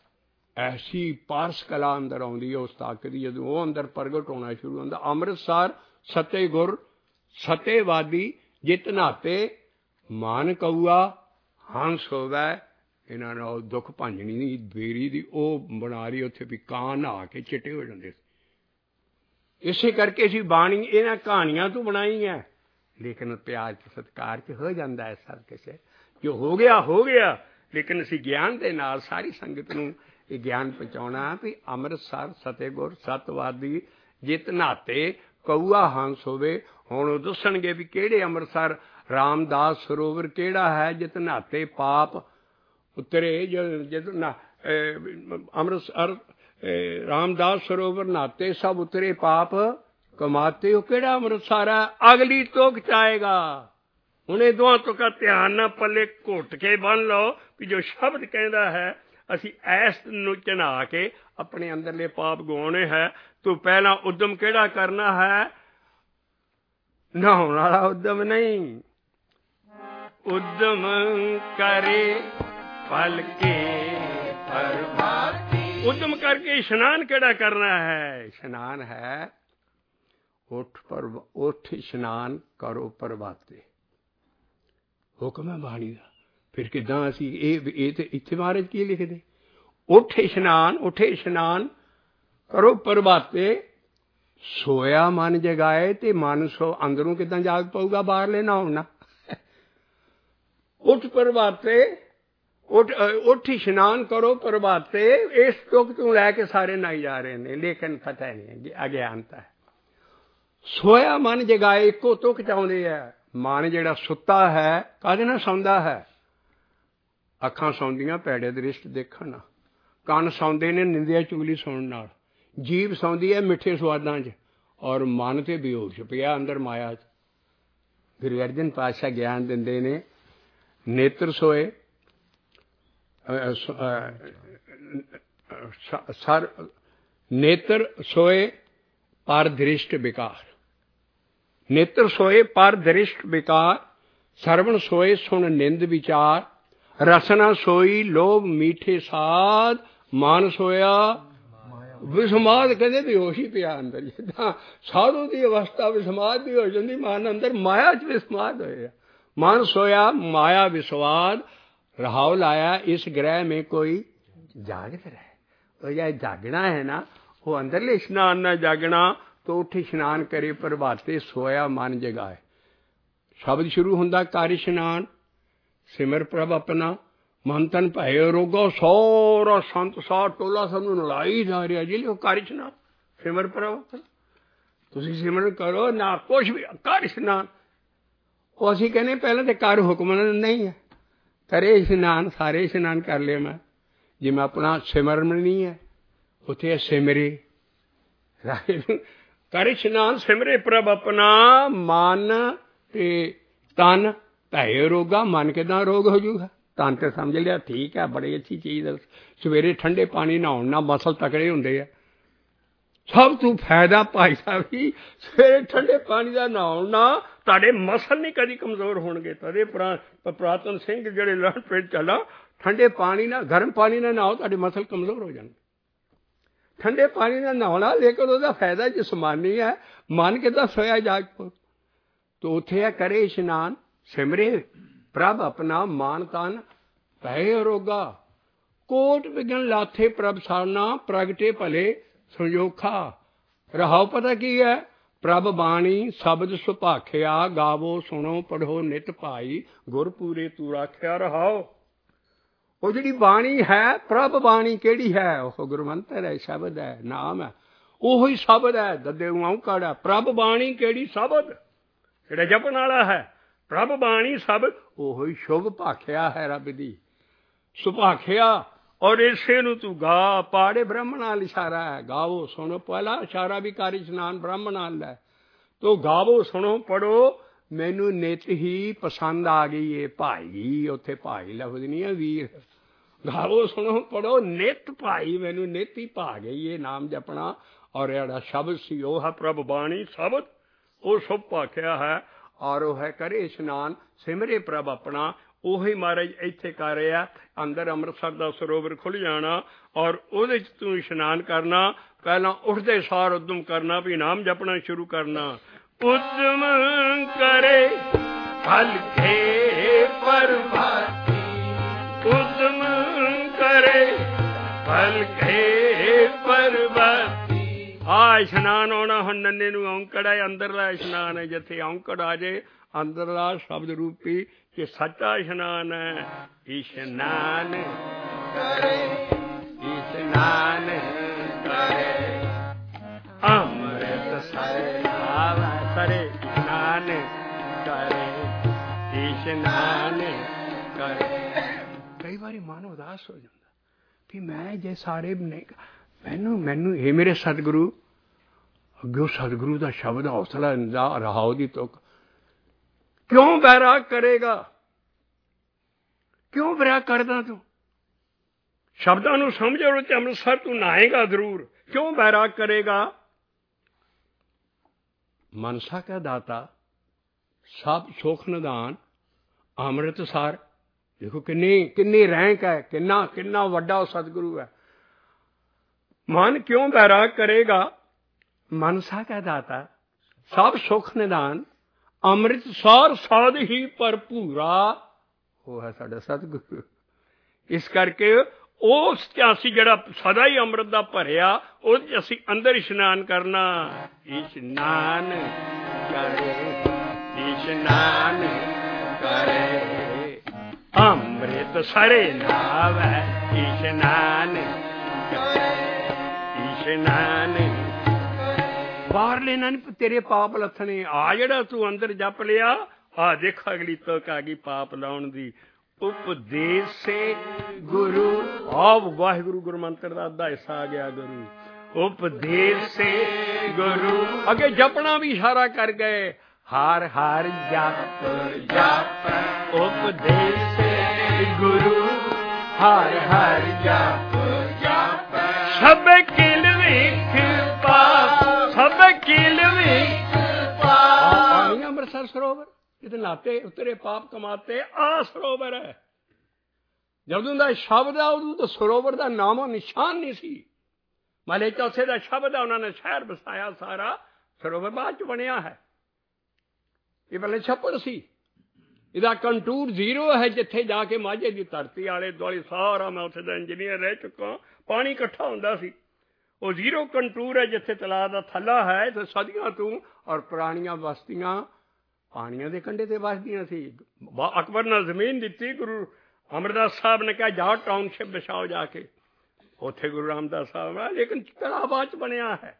A: ਐਸੀ ਪਾਰਸ ਕਲਾ ਅੰਦਰ ਆਉਂਦੀ ਹੈ ਉਸ ਤਾਕਤ ਦੀ, ਜਦੋਂ ਉਹ ਅੰਦਰ ਪ੍ਰਗਟ ਹੋਣਾ ਸ਼ੁਰੂ ਹੁੰਦਾ। ਅੰਮ੍ਰਿਤਸਰ ਸਤਿਗੁਰ ਸਤਿਵਾਦੀ ਜਿਤ ਨਹਾਤੇ ਮਨ ਕਊਆ ਹੰਸ ਹੋਵੇ। ਇਹਨਾਂ ਨਾਲ ਦੁੱਖ ਭਾਂਜਣੀ ਦੀ ਬੇਰੀ ਦੀ ਉਹ ਬਣਾ ਰਹੀ ਉੱਥੇ ਵੀ ਕਾਂ ਨਹਾ ਕੇ ਚਿੱਟੇ ਹੋ ਜਾਂਦੇ ਸੀ। ਇਸੇ ਕਰਕੇ ਅਸੀਂ ਬਾਣੀ ਇਹਨਾਂ ਕਹਾਣੀਆਂ ਤੋਂ ਬਣਾਈ ਹੈ, ਲੇਕਿਨ ਪਿਆਰ 'ਚ ਸਤਿਕਾਰ 'ਚ ਹੋ ਜਾਂਦਾ ਹੈ ਸਭ ਕਿਸੇ। ਜੋ ਹੋ ਗਿਆ ਹੋ ਗਿਆ, ਲੇਕਿਨ ਅਸੀਂ ਗਿਆਨ ਦੇ ਨਾਲ ਸਾਰੀ ਸੰਗਤ ਨੂੰ ਇਹ ਗਿਆਨ ਪਹੁੰਚਾਉਣਾ ਵੀ ਅੰਮ੍ਰਿਤਸਰ ਸਤਿਗੁਰ ਸਤਵਾਦੀ ਜਿਤ ਨਹਾਤੇ ਕਊਆ ਹੰਸ ਹੋਵੇ। ਹੁਣ ਉਹ ਦੱਸਣਗੇ ਵੀ ਕਿਹੜੇ ਅੰਮ੍ਰਿਤਸਰ ਰਾਮਦਾਸ ਸਰੋਵਰ ਕਿਹੜਾ ਹੈ ਜਿਤ ਨਹਾਤੇ ਪਾਪ ਉਤਰੇ। ਜਿਤ ਨਾ ਅੰਮ੍ਰਿਤਸਰ ਰਾਮਦਾਸ ਸਰੋਵਰ ਨਹਾਤੇ ਸਭ ਉਤਰੇ ਪਾਪ ਕਮਾਤੇ। ਉਹ ਕਿਹੜਾ ਅੰਮ੍ਰਿਤਸਰ ਹੈ? ਅਗਲੀ ਤੁਕ ਚ ਆਏਗਾ। ਹੁਣ ਇਹ ਦੋਹਾਂ ਤੁਕਾਂ ਧਿਆਨ ਨਾਲ ਪੱਲੇ ਘੁੱਟ ਕੇ ਬੰਨ ਲਓ ਵੀ ਜੋ ਸ਼ਬਦ ਕਹਿੰਦਾ ਹੈ ਅਸੀਂ ਐਸ ਨੂੰ ਚਨਾ ਕੇ ਆਪਣੇ ਅੰਦਰਲੇ ਪਾਪ ਗਵਾਉਣੇ ਹੈ। ਤੂੰ ਪਹਿਲਾਂ ਉਦਮ ਕਿਹੜਾ ਕਰਨਾ ਹੈ? ਨਹਾਉਣ ਵਾਲਾ ਉਦਮ ਨਹੀਂ, ਉਦਮ ਕਰੇ ਪਲ ਕੇ ਪ੍ਰਭਾਤੀ। ਉਦਮ ਕਰਕੇ ਇਸ਼ਨਾਨ ਕਿਹੜਾ ਕਰਨਾ ਹੈ? ਇਸ਼ਨਾਨ ਹੈ ਉੱਠ ਪਰ ਉੱਠ ਇਸ਼ਨਾਨ ਕਰੋ ਪ੍ਰਭਾਤੇ, ਹੁਕਮ ਹੈ ਬਾਣੀ ਦਾ। ਫਿਰ ਕਿੱਦਾਂ ਅਸੀਂ ਇਹ ਇਹ ਤੇ ਇੱਥੇ ਮਹਾਰਾਜ ਕੀ ਲਿਖਦੇ? ਉੱਠ ਇਸ਼ਨਾਨ ਉੱਠੇ ਇਸ਼ਨਾਨ ਕਰੋ ਪ੍ਰਭਾਤੇ। ਸੋਇਆ ਮਨ ਜਗਾਏ ਤੇ ਮਨ ਸੋ ਅੰਦਰੋਂ ਕਿੱਦਾਂ ਜਾਗ ਪਊਗਾ? ਬਾਹਰਲੇ ਨਾ ਹੋਣਾ। ਉੱਠ ਪ੍ਰਭਾਤੇ ਉੱਠ ਉੱਠ ਇਸ਼ਨਾਨ ਕਰੋ ਪ੍ਰਭਾਤੇ। ਇਸ ਤੁਕ ਤੋਂ ਲੈ ਕੇ ਸਾਰੇ ਨਾਈ ਜਾ ਰਹੇ ਨੇ, ਲੇਕਿਨ ਪਤਾ ਨਹੀਂ ਅਗਿਆਨਤਾ ਹੈ। ਸੋਇਆ ਮਨ ਜਗਾਏ ਇੱਕੋ ਤੁਕ ਚਾਹੁੰਦੇ ਹੈ। ਮਨ ਜਿਹੜਾ ਸੁੱਤਾ ਹੈ ਕਾਹਦੇ ਨਾਲ ਸੌਂਦਾ ਹੈ? ਅੱਖਾਂ ਸੌਂਦੀਆਂ ਭੈੜੇ ਦ੍ਰਿਸ਼ਟ ਦੇਖਣ ਨਾਲ, ਕੰਨ ਸੌਂਦੇ ਨੇ ਨਿੰਦਿਆ ਚੁਗਲੀ ਸੁਣਨ ਨਾਲ, ਜੀਭ ਸੌਂਦੀ ਹੈ ਮਿੱਠੇ ਸਵਾਦਾਂ 'ਚ, ਔਰ ਮਨ ਤੇ ਬੇਹੋਸ਼ ਪਿਆ ਅੰਦਰ ਮਾਇਆ 'ਚ। ਗੁਰੂ ਅਰਜਨ ਪਾਤਸ਼ਾਹ ਗਿਆਨ ਦਿੰਦੇ ਨੇ, ਨੇਤਰ ਸੋਏ ਸਰ ਨੇਤਰ ਸੋਏ ਪਰ ਦ੍ਰਿਸ਼ਟ ਵਿਕਾਰ। ਨੇਤਰ ਸੋਏ ਪਰ ਦ੍ਰਿਸ਼ਟ ਵਿਕਾਰ, ਸਰਵਣ ਸੋਏ ਸੁਣ ਨਿੰਦ ਵਿਚਾਰ, ਰਸਨਾ ਸੋਈ ਲੋਭ ਮੀਠੇ ਸਾਧ, ਮਨ ਸੋਇਆ ਵਿਸਮਾਦ। ਕਹਿੰਦੇ ਬੇਹੋਸ਼ ਹੀ ਪਿਆ ਅੰਦਰ, ਜਿੱਦਾਂ ਸਾਧੂ ਦੀ ਅਵਸਥਾ ਵਿਸਮਾਦ ਦੀ ਹੋ ਜਾਂਦੀ, ਮਨ ਅੰਦਰ ਮਾਇਆ 'ਚ ਵਿਸਮਾਦ ਹੋਇਆ। ਮਨ ਸੋਇਆ ਮਾਇਆ ਵਿਸਵਾਦ, ਰਹਾਉ ਲਾਇਆ ਇਸ ਗ੍ਰਹਿ में कोई जागत रहे। और यह जागना है ना, वो अंदरले स्नान ना जागना तो उठ स्नान करे प्रभाते सोया मन जगाए। शब्द शुरू होंदा कर स्नान सिमर प्रभ अपना मन तन भय रोगा। सारा संत सार टोला सबनूं नलाई जा रहा जी, लिओ कर स्नान सिमर प्रभ अपना। तुसीं सिमरन करो ना कुछ भी कर स्नान। वो असीं कहने पहले तो कर हुक्म नहीं है, करे इशनान सारे इशनान कर लिया मैं। जे मैं अपना सिमरन नहीं है उत्थे सिमरे कर इशनान सिमरे प्रभ अपना। मन ते तन भय रोगा। मन किदां रोग हो जूगा? ਧੰਨ ਤੇ ਸਮਝ ਲਿਆ, ਠੀਕ ਹੈ, ਬੜੀ ਅੱਛੀ ਚੀਜ਼ ਹੈ। ਸਵੇਰੇ ਠੰਡੇ ਪਾਣੀ ਨਹਾਉਣ ਨਾਲ ਮਸਲ ਤਕੜੇ ਹੁੰਦੇ ਆ। ਸਭ ਤੋਂ ਫਾਇਦਾ ਭਾਈ ਸਾਹਿਬ ਜੀ, ਸਵੇਰੇ ਠੰਡੇ ਪਾਣੀ ਦਾ ਨਹਾਉਣ ਨਾਲ ਤੁਹਾਡੇ ਮਸਲ ਨਹੀਂ ਕਦੀ ਕਮਜ਼ੋਰ ਹੋਣਗੇ। ਤਦੇ ਪੁਰਾ ਪੁਰਾਤਨ ਸਿੰਘ ਜਿਹੜੇ ਲੜਨ ਪਿੰਡ ਚੱਲਾ, ਠੰਡੇ ਪਾਣੀ ਨਾਲ, ਗਰਮ ਪਾਣੀ ਨਾਲ ਨਹਾਓ, ਤੁਹਾਡੇ ਮਸਲ ਕਮਜ਼ੋਰ ਹੋ ਜਾਣਗੇ। ਠੰਡੇ ਪਾਣੀ ਨਾਲ ਨਹਾਉਣਾ, ਲੇਕਿਨ ਉਹਦਾ ਫਾਇਦਾ ਜਿਸਮਾਨੀ ਹੈ। ਮਨ ਕਿੱਦਾਂ ਸੋਇਆ ਜਾਗ ਪੋ। ਤੋ ਉੱਥੇ ਹੈ ਕਰੇ ਇਸ਼ਨਾਨ, ਸਿਮਰੇ ਪ੍ਰਭ ਆਪਣਾ, ਮਾਨ ਤਨ ਪਏ ਰੋਗਾ, ਕੋਟ ਵਿਗਨ ਲਾਥੇ ਪ੍ਰਭ ਸਾਰਨਾ, ਪ੍ਰਗਟੇ ਭਲੇ ਸੰਜੋਖਾ। ਰਹਾਓ ਪਤਾ ਕੀ ਹੈ? ਪ੍ਰਭ ਬਾਣੀ ਸ਼ਬਦ ਸੁਭਾਖਿਆ, ਗਾਵੋ ਸੁਣੋ ਪੜ੍ਹੋ ਨਿਤ ਭਾਈ, ਗੁਰ ਪੂਰੇ ਤੂੰ ਰਾਖਿਆ। ਰਹਾਓ ਉਹ ਜਿਹੜੀ ਬਾਣੀ ਹੈ, ਪ੍ਰਭ ਬਾਣੀ ਕਿਹੜੀ ਹੈ? ਉਹ ਗੁਰਮੰਤਰ ਹੈ, ਸ਼ਬਦ ਹੈ, ਨਾਮ ਹੈ, ਉਹੋ ਹੀ ਸ਼ਬਦ ਹੈ। ਦੱਦੇ ਔਂਕੜ ਹੈ। ਪ੍ਰਭ ਬਾਣੀ ਕਿਹੜੀ? ਸ਼ਬਦ ਜਿਹੜਾ ਜਪਣ ਵਾਲਾ ਹੈ। ਪ੍ਰਭ ਬਾਣੀ ਸ਼ਬਦ, ਉਹੋ ਹੀ ਸ਼ੁਭ ਭਾਖਿਆ ਹੈ ਰੱਬ ਦੀ, ਸੁਭਾਖਿਆ। ਔਰ ਇਸੇ ਨੂੰ ਤੂੰ ਗਾ, ਪਾੜੇ ਬ੍ਰਹਮ ਨਾਲ ਇਸ਼ਾਰਾ ਹੈ। ਗਾਵੋ ਸੁਣੋ, ਪਹਿਲਾ ਇਸ਼ਾਰਾ ਵੀ ਕਰ ਇਸ਼ਨਾਨ ਬ੍ਰਹਮ ਨਾਲ ਹੈ। ਤੋ ਗਾਵੋ ਸੁਣੋ ਪੜ੍ਹੋ, ਮੈਨੂੰ ਨਿਤ ਹੀ ਪਸੰਦ ਆ ਗਈ ਏ ਭਾਈ। ਉੱਥੇ ਭਾਈ ਲਫ਼ਜ਼ ਨਹੀਂ ਹੈ, ਵੀਰ। ਗਾਵੋ ਸੁਣੋ ਪੜ੍ਹੋ ਨਿਤ ਭਾਈ, ਮੈਨੂੰ ਨਿਤ ਹੀ ਭਾ ਗਈ ਏ ਨਾਮ ਜਪਣਾ। ਔਰ ਜਿਹੜਾ ਸ਼ਬਦ ਸੀ ਉਹ ਹੈ ਪ੍ਰਭ ਬਾਣੀ ਸ਼ਬਦ, ਉਹ ਸ਼ੁਭ ਭਾਖਿਆ ਹੈ। ਔਰ ਉਹ ਹੈ ਕਰੇ ਇਸ਼ਨਾਨ, ਸਿਮਰੇ ਪ੍ਰਭ ਆਪਣਾ। ਉਹੀ ਮਹਾਰਾਜ ਇੱਥੇ ਕਰ ਰਿਹਾ। ਅੰਦਰ ਅੰਮ੍ਰਿਤਸਰ ਦਾ ਸਰੋਵਰ ਖੁੱਲ੍ਹ ਜਾਣਾ, ਔਰ ਉਹਦੇ 'ਚ ਤੂੰ ਇਸ਼ਨਾਨ ਕਰਨਾ। ਪਹਿਲਾਂ ਉੱਠਦੇ ਸਾਰ ਉਦਮ ਕਰਨਾ ਵੀ ਨਾਮ ਜਪਣਾ ਸ਼ੁਰੂ ਕਰਨਾ। ਉਦਮ ਕਰੇ ਹਲਕੇ ਪਰਵਾਤੀ, ਉਦਮ ਕਰੇ ਹਲਕੇ ਪਰਵਾਤੀ। ਆ ਇਸ਼ਨਾਨ ਆਉਣਾ ਹੁਣ ਨੰਨੇ ਨੂੰ ਔਂਕੜ ਹੈ, ਅੰਦਰਲਾ ਇਸ਼ਨਾਨ ਹੈ। ਜਿੱਥੇ ਔਂਕੜ ਆ ਜੇ, ਅੰਦਰਲਾ ਸ਼ਬਦ ਰੂਪੀ ਕਿ ਸੱਚਾ ਇਸ਼ਨਾਨ ਹੈ। ਇਸ਼ਨਾਨ ਕਰੇ, ਇਸ਼ਨਾਨ ਕਰੇ, ਅੰਮ੍ਰਿਤ ਸਰੇ ਸਰੇ, ਇਸ਼ਨਾਨ ਕਰੇ, ਇਸ਼ਨਾਨ ਕਰੇ। ਕਈ ਵਾਰੀ ਮਨ ਉਦਾਸ ਹੋ ਜਾਂਦਾ ਵੀ ਮੈਂ ਜੇ ਸਾਰੇ ਨਹੀਂ, ਮੈਨੂੰ ਮੈਨੂੰ ਇਹ ਮੇਰੇ ਸਤਿਗੁਰੂ ਅੱਗੇ ਸਤਿਗੁਰੂ ਦਾ ਸ਼ਬਦ ਹੌਸਲਾ ਦਿੰਦਾ। ਰਹਾਓ ਦੀ ਤੁਕ ਕਿਉਂ ਬੈਰਾਗ ਕਰੇਗਾ? ਕਿਉਂ ਬੈਰਾਗ ਕਰਦਾ ਤੂੰ? ਸ਼ਬਦਾਂ ਨੂੰ ਸਮਝ ਔਰ ਤੇ ਅੰਮ੍ਰਿਤਸਰ ਤੂੰ ਨਹਾਏਗਾ ਜ਼ਰੂਰ। ਕਿਉਂ ਬੈਰਾਗ ਕਰੇਗਾ? ਮਨਸਾ ਕਾ ਦਾਤਾ ਸਭ ਸੁਖ ਨਿਦਾਨ ਅੰਮ੍ਰਿਤਸਰ। ਦੇਖੋ ਕਿੰਨੀ ਕਿੰਨੀ ਰੈਂਕ ਹੈ, ਕਿੰਨਾ ਕਿੰਨਾ ਵੱਡਾ ਉਹ ਸਤਿਗੁਰੂ ਹੈ। ਮਨ ਕਿਉਂ ਬੈਰਾਗ ਕਰੇਗਾ? ਮਨਸਾ ਕਾ ਦਾਤਾ ਸਭ ਸੁਖ ਨਿਦਾਨ ਅੰਮ੍ਰਿਤਸਰ ਸਾਧ ਹੀ ਭਰਪੂਰਾ। ਉਹ ਹੈ ਸਾਡਾ ਸਤਿਗੁਰੂ। ਇਸ ਕਰਕੇ ਉਸ 'ਚ ਅਸੀਂ ਜਿਹੜਾ ਸਦਾ ਹੀ ਅੰਮ੍ਰਿਤ ਦਾ ਭਰਿਆ, ਉਹਦੇ 'ਚ ਅਸੀਂ ਅੰਦਰ ਇਸ਼ਨਾਨ ਕਰਨਾ। ਇਸ਼ਨਾਨ ਕਰੇ, ਇਸ਼ਨਾਨ ਕਰੇ, ਅੰਮ੍ਰਿਤ ਸਰੇ ਨਾਵੈ, ਇਸ਼ਨਾਨ ਕਰੇ, ਇਸ਼ਨਾਨ। ਬਾਹਰਲੇ ਨਾ ਨਹੀਂ ਤੇਰੇ ਪਾਪ ਲੱਥਣੇ। ਆ ਜਿਹੜਾ ਤੂੰ ਅੰਦਰ ਜਪ ਲਿਆ, ਆ ਦੇਖ ਅਗਲੀ ਤੁਕ ਆ ਗਈ ਪਾਪ ਲਾਉਣ ਦੀ। ਉਪਦੇਸੇ ਗੁਰੂ, ਆਪ ਵਾਹਿਗੁਰੂ ਗੁਰਮੰਤਰ ਦਾ ਅੱਧਾ ਹਿੱਸਾ ਆ ਗਿਆ। ਗੁਰੂ ਉਪਦੇਸੇ ਗੁਰੂ, ਅੱਗੇ ਜਪਣਾ ਵੀ ਇਸ਼ਾਰਾ ਕਰ ਗਏ। ਹਰ ਹਰ ਜਪ ਜਪ, ਉਪਦੇਸੇ ਗੁਰੂ, ਹਰ ਹਰ ਜਪ ਜਪ। ਸਭ ਕਿਲ ਵੇਖ ਪਾਪ, ਸਭ ਕਿਲ ਵੇਖ ਪਾਪ। ਅੰਮ੍ਰਿਤਸਰ ਸਰੋਵਰ ਜਿੱਥੇ ਨਾਤੇ ਉਤਰੇ ਪਾਪ ਕਮਾਤੇ, ਆ ਸਰੋਵਰ ਹੈ। ਜਦੋਂ ਦਾ ਸ਼ਬਦ ਆ, ਉਦੋਂ ਤਾਂ ਸਰੋਵਰ ਦਾ ਨਾਮੋ ਨਿਸ਼ਾਨ ਨਹੀਂ ਸੀ। ਮਾਲੇ ਚੌਥੇ ਦਾ ਸ਼ਬਦ ਆ, ਉਹਨਾਂ ਨੇ ਸ਼ਹਿਰ ਵਸਾਇਆ ਸਾਰਾ। ਸਰੋਵਰ ਬਾਅਦ ਚ ਬਣਿਆ ਹੈ, ਇਹ ਪਹਿਲੇ ਛੱਪੜ ਸੀ। ਇਹਦਾ ਕੰਟੂਰ ਜ਼ੀਰੋ ਹੈ। ਜਿੱਥੇ ਜਾ ਕੇ ਮਾਝੇ ਦੀ ਧਰਤੀ ਆਲੇ ਦੁਆਲੇ ਸਾਰਾ, ਮੈਂ ਉੱਥੇ ਦਾ ਇੰਜੀਨੀਅਰ ਰਹਿ ਚੁੱਕਾ, ਪਾਣੀ ਇਕੱਠਾ ਹੁੰਦਾ ਸੀ। ਉਹ ਜ਼ੀਰੋ ਕੰਟੂਰ ਹੈ। ਜਿੱਥੇ ਤਲਾਅ ਦਾ ਥੱਲਾ ਹੈ, ਤੇ ਸਦੀਆਂ ਤੋਂ ਔਰ ਪੁਰਾਣੀਆਂ ਬਸਤੀਆਂ ਪਾਣੀਆਂ ਦੇ ਕੰਢੇ ਤੇ ਵਸਦੀਆਂ ਸੀ। ਅਕਬਰ ਨੇ ਜ਼ਮੀਨ ਦਿੱਤੀ, ਗੁਰੂ ਅਮਰਦਾਸ ਸਾਹਿਬ ਨੇ ਕਿਹਾ ਜਾ ਟਾਊਨਸ਼ਿਪ ਵਿਛਾਓ ਜਾ ਕੇ। ਉੱਥੇ ਗੁਰੂ ਰਾਮਦਾਸ ਸਾਹਿਬ ਆ, ਲੇਕਿਨ ਤਲਾਅ ਬਾਅਦ ਚ ਬਣਿਆ ਹੈ।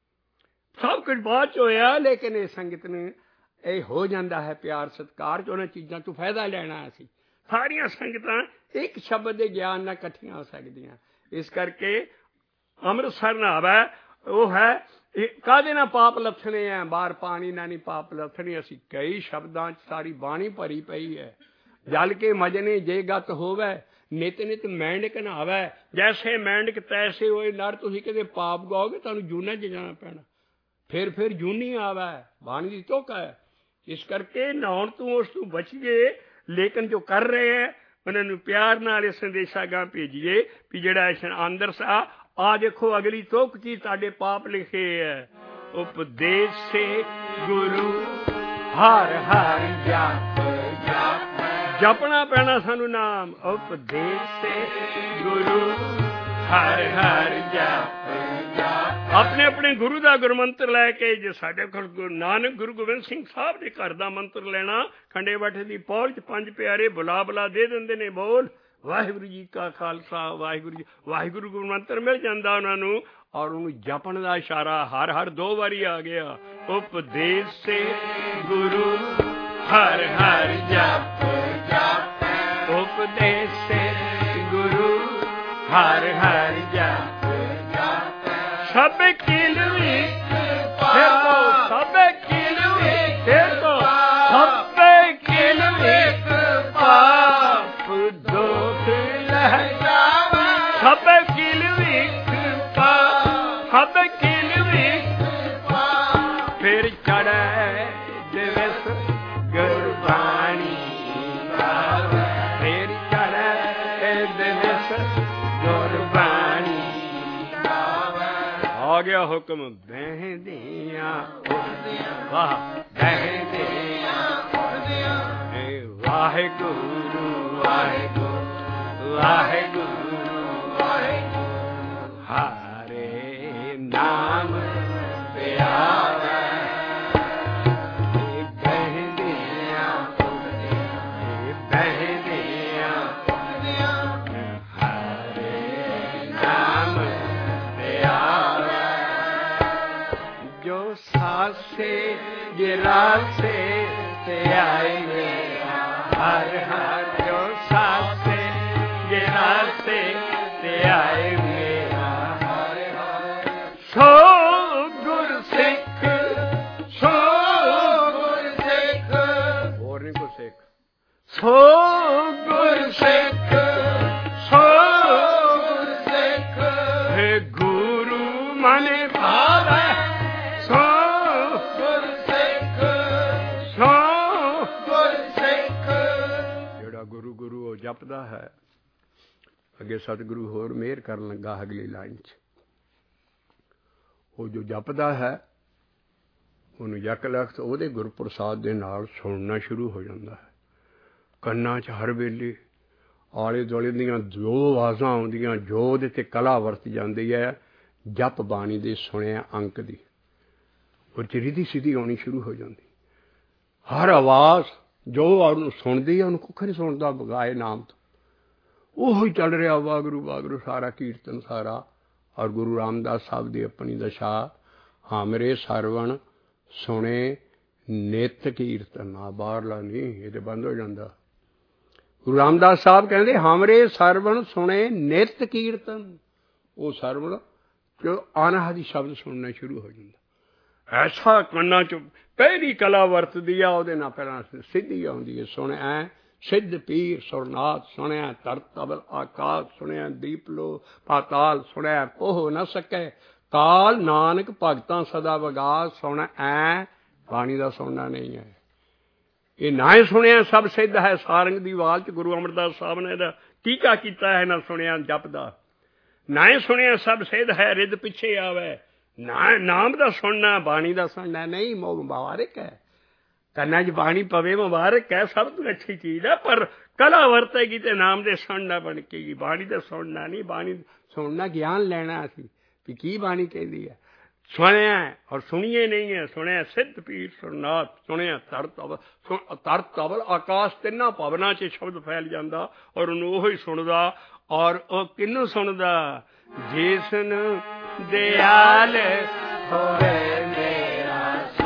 A: ਸਭ ਕੁਝ ਬਾਅਦ ਚ ਹੋਇਆ, ਲੇਕਿਨ ਇਹ ਸੰਗਤ ਨੇ ਇਹ ਹੋ ਜਾਂਦਾ ਹੈ ਪਿਆਰ ਸਤਿਕਾਰ ਚ। ਉਹਨਾਂ ਚੀਜ਼ਾਂ ਤੋਂ ਫਾਇਦਾ ਲੈਣਾ ਅਸੀਂ। ਸਾਰੀਆਂ ਸੰਗਤਾਂ ਇੱਕ ਸ਼ਬਦ ਦੇ ਗਿਆਨ ਨਾਲ ਇਕੱਠੀਆਂ ਹੋ ਸਕਦੀਆਂ। ਇਸ ਕਰਕੇ ਅੰਮ੍ਰਿਤਸਰ ਨਹਾਵੈ, ਉਹ ਹੈ ਕਾਹਦੇ ਨਾਲ ਪਾਪ ਲੱਥਣੇ ਆ? ਬਾਹਰ ਪਾਣੀ ਨਾਲ ਨਹੀਂ ਪਾਪ ਲੱਥਣੇ। ਅਸੀਂ ਕਈ ਸ਼ਬਦਾਂ 'ਚ ਸਾਰੀ ਬਾਣੀ ਭਰੀ ਪਈ ਹੈ। जल के मजने जे गत होवै नित नित मैंडक नहावै जैसे मैंडक तैसे होए नर तुसीं कदे पाप गाओगे तुहानूं जूना च जाना पैना फिर फिर जूनी आवै बाणी दी तुक है इस करके नहाउण तों उस तों बचिए लेकिन जो कर रहे हैं उन्होंने प्यार नाल इस संदेशा गां भेजिए भी जिहड़ा इस अंदर सा आ देखो अगली तुक ची तुहाडे पाप लिखे है उपदेश से गुरु हर हर जप जपना पैना सानू नाम उपदेश से गुरु हर हर जप अपने अपने गुरु का गुरमंत्र लैके जो साडे कोल नानक गुरु गोबिंद सिंह साहब के घर का मंत्र लेना खंडे बाठे की पौल च पंज प्यारे बुला बुला दे देंदे ने बोल वाहिगुरु जी का खालसा वाहिगुरु जी वाहिगुरु गुरमंत्र मिल जाता उन्होंने और उन्होंने जपन का इशारा हर हर दो बारी आ गया उपदेश से गुरु हर हर जप उपदेश से गुरु हर हर जप सब किलवी देखो सब किलवी देखो सब किलवी पाप दुख लह जावे सब किलवी पाप सब किलवी फिर चढ़े दिवस गुरबाणी फिर चढ़े दिवस गुरबाणी आ गया हुक्म बहदियां वाह बहदियां वाहिगुरु वाहिगुरु वाहिगुरु वाहिगुरु हरे नाम प्यारा बहदियां बहदियां हरे नाम प्यारा जो सासे गिरासे से आए हर हर जो सासे गिरासे से आए मेरा हर हर सो गुर सिख सो गुर सिख और नहीं को सिख सो गुर सिख सो गुर सिख हे गुरु मने भावे सो गुर सिख सो गुर सिख जेड़ा गुरु गुरु ਉਹ ਜਪਦਾ ਹੈ ਅੱਗੇ ਸਤਿਗੁਰੂ ਹੋਰ ਮਿਹਰ ਕਰਨ ਲੱਗਾ ਅਗਲੀ ਲਾਈਨ 'ਚ ਉਹ ਜੋ ਜਪਦਾ ਹੈ ਉਹਨੂੰ ਯਕ ਲਖਤ ਉਹਦੇ ਗੁਰਪ੍ਰਸਾਦ ਦੇ ਨਾਲ ਸੁਣਨਾ ਸ਼ੁਰੂ ਹੋ ਜਾਂਦਾ ਹੈ ਕੰਨਾਂ 'ਚ ਹਰ ਵੇਲੇ ਆਲੇ ਦੁਆਲੇ ਦੀਆਂ ਜੋ ਆਵਾਜ਼ਾਂ ਆਉਂਦੀਆਂ ਜੋ ਉਹਦੇ 'ਤੇ ਕਲਾ ਵਰਤ ਜਾਂਦੀ ਹੈ ਜਪ ਬਾਣੀ ਦੇ ਸੁਣਿਆ ਅੰਕ ਦੀ ਉਹ 'ਚ ਰਿਧੀ ਸਿੱਧੀ ਆਉਣੀ ਸ਼ੁਰੂ ਹੋ ਜਾਂਦੀ ਹਰ ਆਵਾਜ਼ ਜੋ ਉਹਨੂੰ ਸੁਣਦੀ ਹੈ ਉਹਨੂੰ ਕੁੱਖ ਨਹੀਂ ਸੁਣਦਾ ਬਗਾਏ ਨਾਮ ਤੋਂ ਉਹੋ ਹੀ ਚੱਲ ਰਿਹਾ ਵਾਹਿਗੁਰੂ ਵਾਹਿਗੁਰੂ ਸਾਰਾ ਕੀਰਤਨ ਸਾਰਾ ਔਰ ਗੁਰੂ ਰਾਮਦਾਸ ਸਾਹਿਬ ਦੀ ਆਪਣੀ ਦਸ਼ਾ ਹਮਰੇ ਸਰਵਣ ਸੁਣੇ ਨਿਤ ਕੀਰਤਨ ਆ ਬਾਹਰਲਾ ਨਹੀਂ ਇਹ ਤੇ ਬੰਦ ਹੋ ਜਾਂਦਾ ਗੁਰੂ ਰਾਮਦਾਸ ਸਾਹਿਬ ਕਹਿੰਦੇ ਹਮਰੇ ਸਰਵਣ ਸੁਣੇ ਨਿਤ ਕੀਰਤਨ ਉਹ ਸਰਵਣ ਜੋ ਅਨਹਦ ਸ਼ਬਦ ਸੁਣਨਾ ਸ਼ੁਰੂ ਹੋ ਜਾਂਦਾ ਐਸਾ ਕੰਨਾਂ 'ਚ ਪਹਿਲੀ ਕਲਾ ਵਰਤਦੀ ਆ ਉਹਦੇ ਨਾਲ ਪਹਿਲਾਂ ਸਿੱਧੀ ਆਉਂਦੀ ਹੈ ਸੁਣਿਆ ਸਿੱਧ ਪੀਰ ਸੁਰਨਾਥ ਸੁਣਿਆ ਧਰਤ ਤਬਲ ਆਕਾਸ਼ ਸੁਣਿਆ ਦੀਪ ਲੋ ਪਾਤਾਲ ਸੁਣਿਆ ਕੋਹ ਨਾ ਸਕੇ ਕਾਲ ਨਾਨਕ ਭਗਤਾਂ ਸਦਾ ਵਿਗਾਸ ਸੁਣ ਐ ਬਾਣੀ ਦਾ ਸੁਣਨਾ ਨਹੀਂ ਹੈ ਇਹ ਨਾ ਹੀ ਸੁਣਿਆ ਸਭ ਸਿੱਧ ਹੈ ਸਾਰੰਗ ਦੀ ਆਵਾਜ਼ 'ਚ ਗੁਰੂ ਅਮਰਦਾਸ ਸਾਹਿਬ ਨੇ ਇਹਦਾ ਟੀਕਾ ਕੀਤਾ ਹੈ ਨਾ ਸੁਣਿਆ ਜਪਦਾ ਨਾ ਹੀ ਸੁਣਿਆ ਸਭ ਸਿੱਧ ਹੈ ਰਿੱਧ ਪਿੱਛੇ ਆਵੇ ਨਾ ਨਾਮ ਦਾ ਸੁਣਨਾ ਬਾਣੀ ਦਾ ਸੁਣਨਾ ਨਹੀਂ ਮੁਬਾਰਕ ਹੈ ਕੰਨਾਂ 'ਚ ਬਾਣੀ ਪਵੇ ਮੁਬਾਰਕ ਹੈ ਸਭ ਤੋਂ ਅੱਛੀ ਚੀਜ਼ ਹੈ ਪਰ ਕਲਾ ਵਰਤੇਗੀ ਤੇ ਨਾਮ ਦੇ ਸੁਣਨਾ ਬਣ ਕੇਗੀ ਬਾਣੀ ਦਾ ਸੁਣਨਾ ਨਹੀਂ ਬਾਣੀ ਸੁਣਨਾ ਗਿਆਨ ਲੈਣਾ ਅਸੀਂ ਵੀ ਕੀ ਬਾਣੀ ਕਹਿੰਦੀ ਹੈ ਸੁਣਿਆ ਔਰ ਸੁਣੀਏ ਨਹੀਂ ਹੈ ਸੁਣਿਆ ਸਿੱਧ ਪੀਰ ਸੁਰਨਾਥ ਸੁਣਿਆ ਧਰਤ ਅਵਲ ਧਰਤ ਅਵਲ ਆਕਾਸ਼ ਤਿੰਨਾਂ ਭਵਨਾਂ 'ਚ ਸ਼ਬਦ ਫੈਲ ਜਾਂਦਾ ਔਰ ਉਹਨੂੰ ਉਹੀ ਸੁਣਦਾ ਔਰ ਉਹ ਕਿਹਨੂੰ ਸੁਣਦਾ ਜਿਸ ਨੂੰ ਦਿਆਲ ਹੋਵੇ ਮੇਰਾ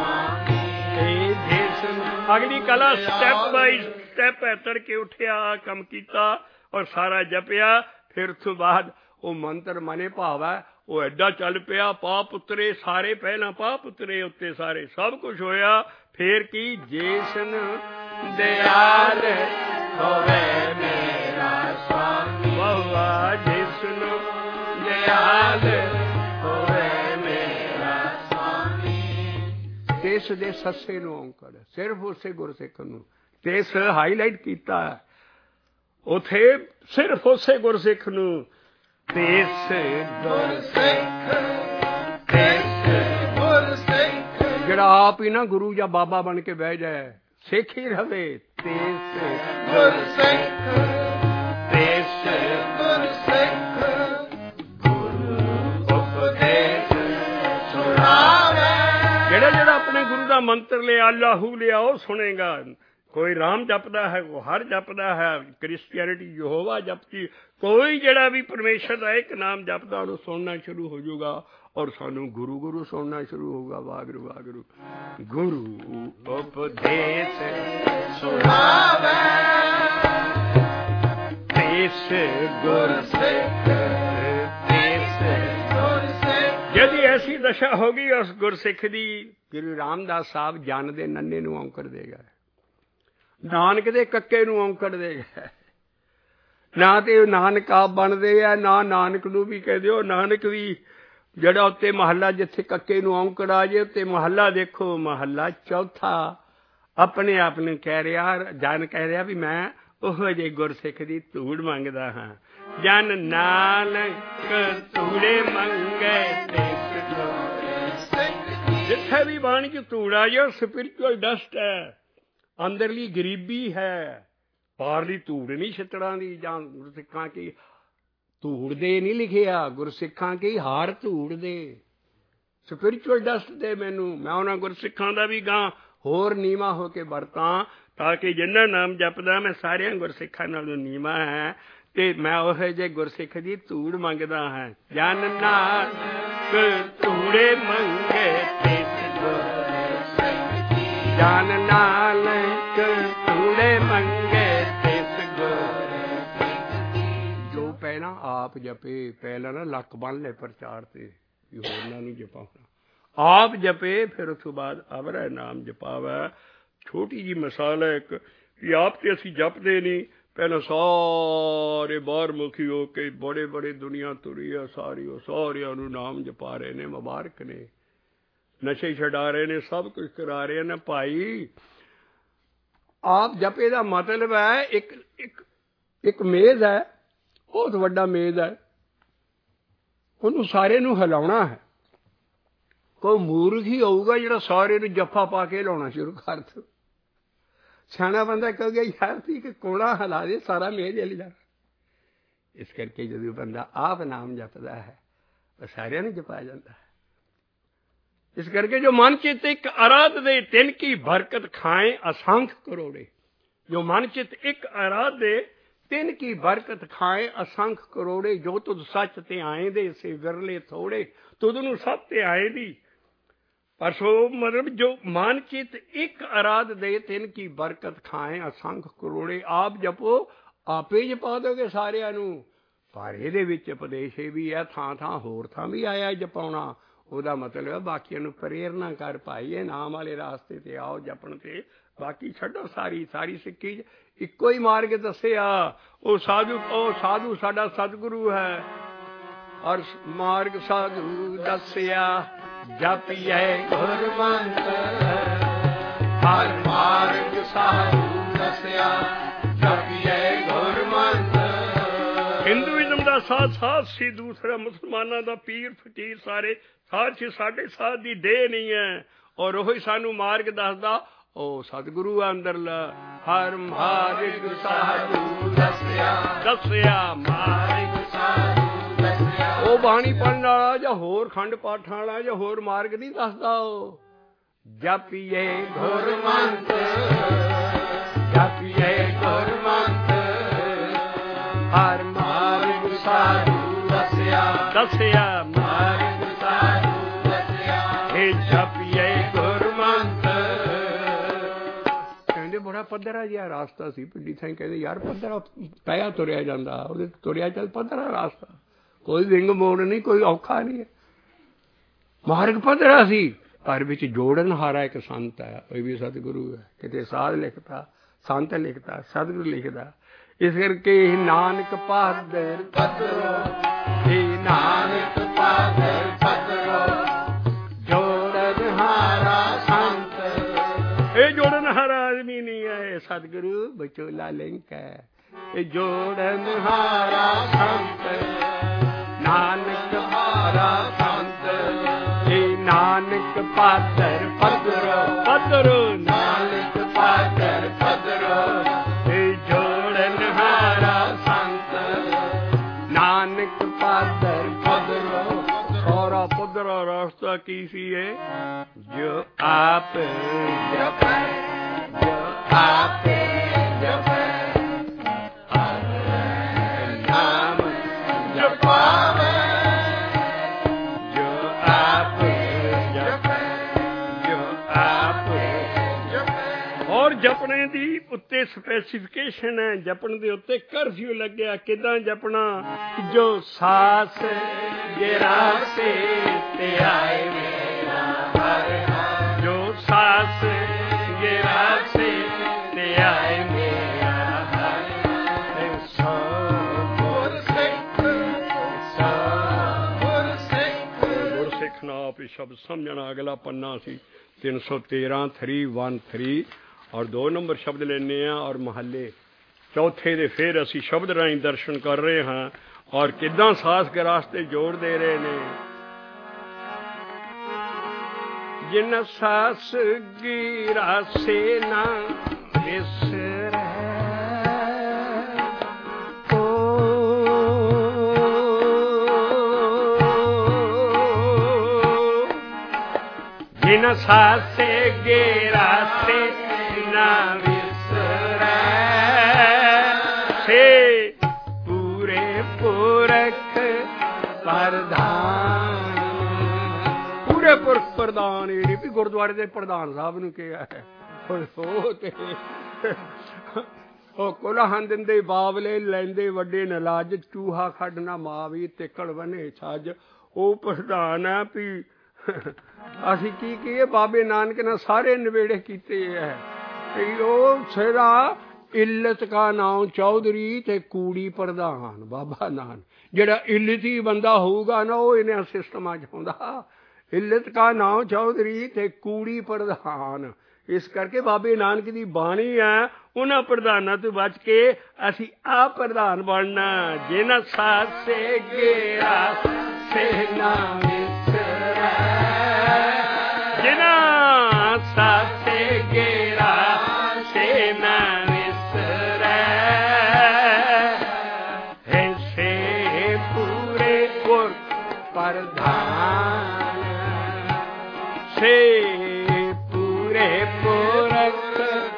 A: ਸਵਾਮੀ ਜਿਸ ਨੂੰ ਅਗਲੀ ਕਲਾ ਸਟੈਪ ਬਾਈ ਸਟੈਪ ਹੈ ਤੜਕੇ ਉੱਠਿਆ ਕੰਮ ਕੀਤਾ ਔਰ ਸਾਰਾ ਜਪਿਆ ਫਿਰ ਉਸ ਤੋਂ ਬਾਅਦ ਉਹ ਮੰਤਰ ਮਨੇ ਭਾਵੈ ਉਹ ਐਡਾ ਚੱਲ ਪਿਆ ਪਾਪ ਉਤਰੇ ਸਾਰੇ ਪਹਿਲਾਂ ਪਾਪ ਉਤਰੇ ਉੱਤੇ ਸਾਰੇ ਸਭ ਕੁਝ ਹੋਇਆ ਫਿਰ ਕੀ ਜਿਸ ਨੂੰ ਦਿਆਲ ਹੋਵੇ ਮੇਰਾ ਸੁਆਮੀ, ਵਾਹ ਜਿਸ ਨੂੰ ਦਿਆਲ ਹੋਵੇ ਮੇਰਾ ਸੁਆਮੀ। ਤਿਸ ਦੇ ਸੱਸੇ ਨੂੰ ਔਂਕੜ, ਸਿਰਫ ਉਸੇ ਗੁਰਸਿੱਖ ਨੂੰ ਤਿਸ ਹਾਈਲਾਈਟ ਕੀਤਾ ਹੈ ਉਥੇ, ਸਿਰਫ ਉਸੇ ਗੁਰਸਿੱਖ ਨੂੰ। ਤਿਸ ਗੁਰਸਿੱਖ, ਤਿਸ ਗੁਰਸਿੱਖ, ਜਿਹੜਾ ਆਪ ਹੀ ਨਾ ਗੁਰੂ ਜਾਂ ਬਾਬਾ ਬਣ ਕੇ ਬਹਿ ਜਾਏ, ਸਿੱਖ ਹੀ ਰਵੇ। ਤਿਸ ਗੁਰਸਿੱਖ, ਤਿਸ ਗੁਰਸਿੱਖ, ਗੁਰੂ ਉਪਦੇਸ਼ ਸੁਣਾਵੇ। ਜਿਹੜਾ ਜਿਹੜਾ ਆਪਣੇ ਗੁਰੂ ਦਾ ਮੰਤਰ ਲਿਆ, ਅੱਲਾਹੂ ਲਿਆ, ਉਹ ਸੁਣੇਗਾ। ਕੋਈ ਰਾਮ ਜਪਦਾ ਹੈ, ਕੋਈ ਹਰ ਜਪਦਾ ਹੈ, ਕ੍ਰਿਸਚੀਅਨਿਟੀ ਯਹੋਵਾ ਜਪਦੀ, ਕੋਈ ਜਿਹੜਾ ਵੀ ਪਰਮੇਸ਼ਰ ਦਾ ਇੱਕ ਨਾਮ ਜਪਦਾ ਉਹਨੂੰ ਸੁਣਨਾ ਸ਼ੁਰੂ ਹੋ ਜਾਊਗਾ। ਔਰ ਸਾਨੂੰ ਗੁਰੂ ਗੁਰੂ ਸੁਣਨਾ ਸ਼ੁਰੂ ਹੋਊਗਾ। ਵਾਹਿਗੁਰੂ ਵਾਹਿਗੁਰੂ। ਗੁਰੂ ਉਪਦੇਸ਼ ਸੁਣਾਵੇ, ਤਿਸ ਗੁਰਸਿੱਖ, ਤਿਸ ਗੁਰਸਿੱਖ। ਜਦ ਐਸੀ ਦਸ਼ਾ ਹੋ ਗਈ ਉਸ ਗੁਰਸਿੱਖ ਦੀ, ਗੁਰੂ ਰਾਮਦਾਸ ਸਾਹਿਬ ਜਨ ਦੇ ਨੰਨੇ ਨੂੰ ਔਂਕੜ ਦੇ ਗਏ, ਨਾਨਕ ਦੇ ਕੱਕੇ ਨੂੰ ਔਂਕੜ ਦੇ ਗਏ। ਨਾ ਤੇ ਨਾਨਕ ਆਪ ਬਣਦੇ ਆ, ਨਾ ਨਾਨਕ ਨੂੰ ਵੀ ਕਹਿ ਦਿਓ। ਨਾਨਕ ਵੀ ਜਿਹੜਾ ਉੱਤੇ ਮਹੱਲਾ ਜਿੱਥੇ ਕੱਕੇ ਨੂੰ ਔਂਕੜ ਆ ਜੇ, ਉੱਤੇ ਮਹੱਲਾ ਦੇਖੋ, ਮਹੱਲਾ ਚੌਥਾ ਆਪਣੇ ਆਪ ਨੂੰ ਕਹਿ ਰਿਹਾ, ਜਨ ਕਹਿ ਰਿਹਾ ਵੀ ਮੈਂ ਉਹੋ ਜਿਹੇ ਗੁਰਸਿੱਖ ਦੀ ਧੂੜ ਮੰਗਦਾ ਹਾਂ। ਜਨ ਨਾਨਕ ਧੂੜੇ ਮੰਗੇ ਤਿਸ ਗੁਰਸਿੱਖ। ਜਿੱਥੇ ਵੀ ਬਾਣੀ ਚ ਧੂੜ ਆ ਜੇ, ਸਪਿਰਿਚੁਅਲ ਡਸਟ ਹੈ, ਅੰਦਰਲੀ ਗਰੀਬੀ ਹੈ, ਬਾਹਰਲੀ ਧੂੜ ਨਹੀਂ ਛਿੱਤੜਾਂ ਦੀ। ਜਾਂ ਗੁਰਸਿੱਖਾਂ ਕੀ ਧੂੜ ਦੇ ਨਹੀਂ ਲਿਖਿਆ, ਗੁਰਸਿੱਖਾਂ ਕੀ ਹਾਰ ਧੂੜ ਦੇ, ਸਪਿਰਿਚੁਅਲ ਡਸਟ ਦੇ ਮੈਨੂੰ। ਮੈਂ ਉਹਨਾਂ ਗੁਰਸਿੱਖਾਂ ਦਾ ਵੀ ਗਾਂ ਹੋਰ ਨੀਵਾਂ ਹੋ ਕੇ ਵਰਤਾਂ, ਤਾਂ ਕਿ ਜਿੰਨਾ ਨਾਮ ਜਪਦਾ ਮੈਂ ਸਾਰਿਆਂ ਗੁਰਸਿੱਖਾਂ ਨਾਲੋਂ ਨੀਵਾਂ ਹੈ, ਤੇ ਮੈਂ ਉਹੋ ਜਿਹੇ ਗੁਰਸਿੱਖ ਦੀ ਧੂੜ ਮੰਗਦਾ ਹਾਂ। ਜਨ ਨਾਨਕ ਧੂੜੇ ਮੰਗੇ ਤਿਸ ਗੁਰਸਿੱਖ, ਜਨ ਨਾਨਕ ਧੂੜੇ ਮੰਗੇ ਤਿਸ ਗੁਰਸਿੱਖ। ਜੋ ਪਹਿਲਾਂ ਆਪ ਜਪੇ, ਪਹਿਲਾਂ ਨਾ ਲੱਕ ਬੰਨ ਲੈ ਪ੍ਰਚਾਰ ਤੇ ਵੀ ਹੋਰਨਾਂ ਨੂੰ ਜਪਾਉਣਾ, ਆਪ ਜਪੇ, ਫਿਰ ਉਸ ਤੋਂ ਬਾਅਦ ਅਵਰਾ ਨਾਮ ਜਪਾਵੇ। ਛੋਟੀ ਜਿਹੀ ਮਿਸਾਲ ਹੈ ਇੱਕ, ਕਿ ਆਪ ਤੇ ਅਸੀਂ ਜਪਦੇ ਨਹੀਂ, ਪਹਿਲਾਂ ਸਾਰੇ ਬਾਹਰ ਮੁਖੀ ਹੋ ਕੇ ਬੜੇ ਬੜੇ ਦੁਨੀਆ ਤੁਰੀ ਆ ਸਾਰੀ, ਉਹ ਸਾਰਿਆਂ ਨੂੰ ਨਾਮ ਜਪਾ ਰਹੇ ਨੇ, ਮੁਬਾਰਕ ਨੇ, ਨਸ਼ੇ ਛਡਾ ਰਹੇ ਨੇ, ਸਭ ਕੁਝ ਕਰਾ ਰਹੇ ਨੇ। ਭਾਈ ਆਪ ਜਪੇ ਦਾ ਮਤਲਬ ਹੈ ਇੱਕ ਇੱਕ ਇੱਕ ਮੇਜ਼ ਹੈ, ਬਹੁਤ ਵੱਡਾ ਮੇਜ਼ ਹੈ, ਉਹਨੂੰ ਸਾਰੇ ਨੂੰ ਹਿਲਾਉਣਾ ਹੈ। ਕੋਈ ਮੂਰਖ ਹੀ ਹੋਊਗਾ ਜਿਹੜਾ ਸਾਰੇ ਨੂੰ ਜੱਫਾ ਪਾ ਕੇ ਹਿਲਾਉਣਾ ਸ਼ੁਰੂ ਕਰ ਦਿਓ। ਸਿਆਣਾ ਬੰਦਾ ਕਹੇਗਾ ਯਾਰ ਠੀਕ ਕੋਣਾ ਹਿਲਾ ਦੇ, ਸਾਰਾ ਮੇਜ਼ ਹਿਲ ਜਾਣਾ। ਇਸ ਕਰਕੇ ਜਦੋਂ ਬੰਦਾ ਆਪ ਨਾਮ ਜਪਦਾ ਹੈ, ਉਹ ਸਾਰਿਆਂ ਨੂੰ ਜਪਾਇਆ ਜਾਂਦਾ ਹੈ। ਇਸ ਕਰਕੇ ਜੋ ਮਨ ਚਿੱਤ ਇੱਕ ਅਰਾਧ ਦੇ, ਤਿੰਨ ਕੀ ਬਰਕਤ ਖਾਏ ਅਸੰਖ ਕਰੋੜੇ। ਜੋ ਮਨ ਚਿੱਤ ਇੱਕ ਅਰਾਧ ਦੇ, ਤਿੰਨ ਕੀ ਬਰਕਤ ਖਾਏ ਅਸੰਖ ਕਰੋੜੇ। ਜੋ ਤੁਧ ਸੱਚ ਤੇ ਆਏ ਦੇ, ਸੇ ਵਿਰਲੇ ਥੋੜੇ, ਤੁਧ ਨੂੰ ਸਭ ਤੇ ਆਏ ਦੀ। ਪਰ ਸੋ ਮਤਲਬ ਜੋ ਮਨ ਚਿੱਤ ਇੱਕ ਅਰਾਧ ਦੇ, ਤਿੰਨ ਕੀ ਬਰਕਤ ਖਾਏ ਅਸੰਖ ਕਰੋੜੇ। ਆਪ ਜਪੋ, ਆਪੇ ਜਪਾ ਦੋਗੇ ਸਾਰਿਆਂ ਨੂੰ। ਪਰ ਇਹਦੇ ਵਿੱਚ ਉਪਦੇਸ਼ ਇਹ ਵੀ ਹੈ, ਥਾਂ ਥਾਂ ਹੋਰ ਥਾਂ ਵੀ ਆਇਆ ਜਪਾਉਣਾ। ਉਹਦਾ ਮਤਲਬ ਬਾਕੀਆਂ ਨੂੰ ਪ੍ਰੇਰਨਾ ਕਰ, ਭਾਈ ਇਹ ਨਾਮ ਵਾਲੇ ਰਾਸਤੇ ਤੇ ਆਓ ਜਪਣ ਤੇ, ਬਾਕੀ ਛੱਡੋ। ਸਾਰੀ ਸਾਰੀ ਸਿੱਖੀ ਚ ਇੱਕੋ ਹੀ ਮਾਰਗ ਦੱਸਿਆ। ਉਹ ਸਾਧੂ, ਉਹ ਸਾਧੂ ਸਾਡਾ ਸਤਿਗੁਰੂ ਹੈ, ਔਰ ਮਾਰਗ ਸਾਧੂ ਦੱਸਿਆ। ਜਪੀਏ ਗੁਰਮੰਤਰ ਹਰ ਮਾਰਗ ਸਾਧੂ ਦੱਸਿਆ, ਜਪੀਏ ਗੁਰਮੰਤਰ। ਹਿੰਦੂਇਜ਼ਮ ਦਾ ਸਾਧ ਸਾਧ ਸੀ, ਦੂਸਰਾ ਮੁਸਲਮਾਨਾਂ ਦਾ ਪੀਰ ਫਕੀਰ, ਸਾਰੇ ਸਾਧ ਸੀ। ਸਾਡੇ ਸਾਧ ਦੀ ਦੇਹ ਨਹੀਂ ਹੈ, ਔਰ ਉਹੀ ਸਾਨੂੰ ਮਾਰਗ ਦੱਸਦਾ ਉਹ ਸਤਿਗੁਰੂ ਅੰਦਰਲਾ। ਹਰ ਮਾਰਗ ਸਾਧੂ ਦੱਸਿਆ, ਦੱਸਿਆ ਮਾਰਗ ਸਾਧੂ ਦੱਸਿਆ। ਉਹ ਬਾਣੀ ਪੜ੍ਹਨ ਵਾਲਾ ਜਾਂ ਹੋਰ ਖੰਡ ਪਾਠਾਂ ਵਾਲਾ ਜਾਂ ਹੋਰ ਮਾਰਗ ਨਹੀਂ ਦੱਸਦਾ। ਉਹ ਜਪੀਏ ਗੁਰਮੰਤਰ, ਜਪੀਏ ਗੁਰਮੰਤਰ ਹਰ ਮਾਰਗ ਸਾਧੂ ਦੱਸਿਆ, ਦੱਸਿਆ ਮਾਰਗ ਸਾਧੂ ਦੱਸਿਆ। ਇਹ ਜਪੀਏ ਬੜਾ ਪੱਧਰਾ ਜਿਹਾ ਰਾਸਤਾ ਸੀ। ਪਿੰਡੀ ਥਾਈ ਕਹਿੰਦੇ ਯਾਰ ਪੱਧਰਾ ਪਿਆ ਤੁਰਿਆ ਜਾਂਦਾ, ਉਹਦੇ ਤੁਰਿਆ ਚੱਲ ਪੱਧਰਾ ਰਾਸਤਾ, ਕੋਈ ਵਿੰਗ ਮੋੜ ਨਹੀਂ, ਕੋਈ ਔਖਾ ਨਹੀਂ ਹੈ, ਮਾਰਗ ਪੱਧਰਾ ਸੀ। ਪਰ ਵਿੱਚ ਜੋੜਨ ਹਾਰਾ ਇੱਕ ਸੰਤ ਹੈ, ਉਹ ਵੀ ਸਤਿਗੁਰੂ ਹੈ। ਕਿਤੇ ਸਾਧ ਲਿਖਤਾ ਸੰਤ ਲਿਖਦਾ, ਸਤਿਗੁਰੂ ਲਿਖਦਾ। ਇਸ ਕਰਕੇ ਨਾਨਕ ਪਾਦਰ ਪਦਰੋ, ਇਹ ਨਾਨਕ ਪਾਦਰ ਪਦਰੋ, ਜੋੜਨ ਹਾਰਾ ਸੰਤ। ਇਹ ਜੋੜਨ ਹਾਰਾ ਆਦਮੀ ਨਹੀਂ ਹੈ, ਸਤਿਗੁਰੂ ਵਿਚੋਲਾ ਲਿੰਕ ਹੈ। ਇਹ ਜੋੜਨ ਹਾਰਾ ਸੰਤ, ਨਾਨਕ ਹਾਰਾ ਸੰਤ। ਇਹ ਨਾਨਕ ਪਾਦਰ ਪਦਰੋ, ਪਦਰੋ ਨਾਨਕ ਪਾਦਰ ਪਦਰੋ, ਇਹ ਜੋੜਨ ਹਾਰਾ ਸੰਤ, ਨਾਨਕ ਪਾਦਰ ਪਦਰੋ। ਸੋਰਾ ਪੁੱਧਰਾ ਰਸਤਾ ਕੀ ਸੀ ਇਹ? ਜੋ ਆਪ ਜਪੈ, ਜੋ ਆਪ ਜਪੈ, ਨਾਮ ਜਪਾਵੇ, ਜੋ ਆਪ ਜਪੈ, ਜੋ ਆਪ ਜਪੈ। ਔਰ ਜਪਣੇ ਦੀ ਉੱਤੇ ਸਪੈਸੀਫਿਕੇਸ਼ਨ ਹੈ, ਜਪਣ ਦੇ ਉੱਤੇ ਕਰਫਿਊ ਲੱਗਿਆ। ਕਿੱਦਾਂ ਜਪਣਾ? ਜੋ ਸਾਸ ਗਿਰਾਸੇ ਤੇ ਆਏ ਮੇਰਾ ਹਰ, ਜੋ ਸਾਸ ਗਿਰਾਸੇ ਤੇ ਆਏ ਮੇਰਾ ਹਰ। ਸੋ ਗੁਰਸਿੱਖ, ਸੋ ਗੁਰਸਿੱਖ। ਗੁਰਸਿੱਖ ਨਾ ਆਪ ਸ਼ਬਦ ਸਮਝਣਾ। ਅਗਲਾ ਪੰਨਾ ਸੀ ਤਿੰਨ ਸੌ ਤੇਰਾਂ ਥਰੀ ਵਨ ਥਰੀ ਔਰ ਦੋ ਨੰਬਰ ਸ਼ਬਦ ਲੈਂਦੇ ਹਾਂ ਔਰ ਮਹੱਲੇ ਚੌਥੇ ਦੇ ਫਿਰ ਅਸੀਂ ਸ਼ਬਦ ਰਾਹੀਂ ਦਰਸ਼ਨ ਕਰ ਰਹੇ ਹਾਂ ਔਰ ਕਿੱਦਾਂ ਸਾਸ ਗਰਾਸ ਤੇ ਜੋੜ ਦੇ ਰਹੇ ਨੇ। ਜਿਨ ਸਾਸ ਗਿਰਾਸੇ ਨਾ ਵਿਸਰੈ, ਜਿਨ ਸਾਸੇ ਗਿਰਾਸੇ ਨਾ ਵਿਸਰੈ, ਸੇ ਪੂਰੇ ਪੁਰਖ ਪ੍ਰਧਾਨ। ਪੂਰੇ ਪੁਰਖ ਪ੍ਰਧਾਨ ਇਹ ਨਹੀਂ ਵੀ ਗੁਰਦੁਆਰੇ ਦੇ ਪ੍ਰਧਾਨ ਸਾਹਿਬ ਨੂੰ ਕਿਹਾ ਹੈ। ਉਹ ਤੇ ਉਹ ਕੋਲਾਹਨ ਦਿੰਦੇ ਬਾਬਲੇ ਲੈਂਦੇ ਵੱਡੇ ਨਲਾਜ, ਚੂਹਾ ਖੱਡ ਨਾ ਮਾਵੀ ਤਿੱਕੜ ਬਨੇ ਛੱਜ। ਉਹ ਪ੍ਰਧਾਨ ਹੈ ਵੀ ਅਸੀਂ ਕੀ ਕਹੀਏ? ਬਾਬੇ ਨਾਨਕ ਨੇ ਸਾਰੇ ਨਵੇੜੇ ਕੀਤੇ ਹੈ। ਉਹ ਸਿਰਾ ਇੱਲਤ ਕਾ ਨਾਮ ਚੌਧਰੀ ਤੇ ਕੂੜੀ ਪ੍ਰਧਾਨ। ਬਾਬਾ ਨਾਨਕ ਜਿਹੜਾ ਇੱਲਤੀ ਬੰਦਾ ਹੋਊਗਾ ਨਾ ਉਹ ਇਹਨਾਂ ਸਿਸਟਮਾਂ 'ਚ ਹੁੰਦਾ। ਇੱਲਤ ਕਾ ਨਾਮ ਚੌਧਰੀ ਤੇ ਕੂੜੀ ਪ੍ਰਧਾਨ। ਇਸ ਕਰਕੇ ਬਾਬੇ ਨਾਨਕ ਦੀ ਬਾਣੀ ਹੈ, ਉਹਨਾਂ ਪ੍ਰਧਾਨਾਂ ਤੋਂ ਬਚ ਕੇ ਅਸੀਂ ਆ ਪ੍ਰਧਾਨ ਬਣਨਾ। ਜਿਨ੍ਹਾਂ ਸਾਸੇ ਗੇਰਾ ਸੇ ਨਾ ਵਿਸਰੈ, ਜਿਨ੍ਹਾਂ ਸਾਸੇ ਗੇਰਾ ਸੇ ਨਾ ਵਿਸਰੈ, ਐਸੇ ਪੂਰੇ ਪੁਰਖ ਪ੍ਰਧਾਨ, ਸੇ ਪੂਰੇ ਪੁਰਖ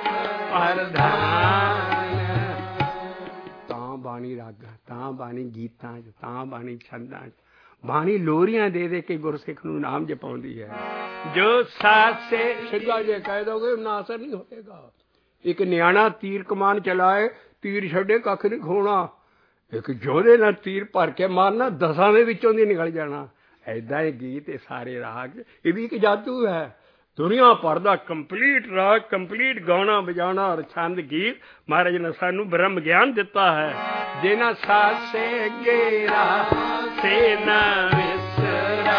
A: ਪ੍ਰਧਾਨ। ਤਾਂ ਬਾਣੀ ਰਾਗਾਂ, ਤਾਂ ਬਾਣੀ ਗੀਤਾਂ 'ਚ, ਤਾਂ ਬਾਣੀ ਛੰਦਾਂ 'ਚ, ਬਾਣੀ ਲੋਰੀਆਂ ਦੇ ਦੇ ਕੇ ਗੁਰਸਿੱਖ ਨੂੰ ਨਾਮ ਜਪਾਉਂਦੀ ਹੈ। ਜੋ ਸਾਸੇ ਸਿੱਧਾ ਜੇ ਕਹਿ ਦੋਗੇ ਉਹਨਾਂ ਅਸਰ ਨਹੀਂ ਹੋਏਗਾ। ਇੱਕ ਨਿਆਣਾ ਤੀਰ ਕਮਾਨ ਚਲਾਏ, ਤੀਰ ਛੱਡੇ ਕੱਖ ਨਹੀਂ ਖੋਣਾ। ਇੱਕ ਜੋਧੇ ਨਾਲ ਤੀਰ ਭਰ ਕੇ ਮਾਰਨਾ, ਦਸਾਂ ਦੇ ਵਿੱਚੋਂ ਦੀ ਨਿਕਲ ਜਾਣਾ। ਏਦਾਂ ਇਹ ਗੀਤ, ਇਹ ਸਾਰੇ ਰਾਗ, ਇਹ ਵੀ ਇੱਕ ਜਾਦੂ ਹੈ। ਦੁਨੀਆ ਭਰ ਦਾ ਕੰਪਲੀਟ ਰਾਗ, ਕੰਪਲੀਟ ਗਾਉਣਾ ਵਜਾਉਣਾ ਔਰ ਛੰਦ ਗੀਤ ਮਹਾਰਾਜ ਨੇ ਸਾਨੂੰ ਬ੍ਰਹਮ ਗਿਆਨ ਦਿੱਤਾ ਹੈ। ਜਿਨ੍ਹਾਂ ਸਾਸੇ ਗੇਰਾ ਸੇ ਨਾ ਵਿਸਰੈ,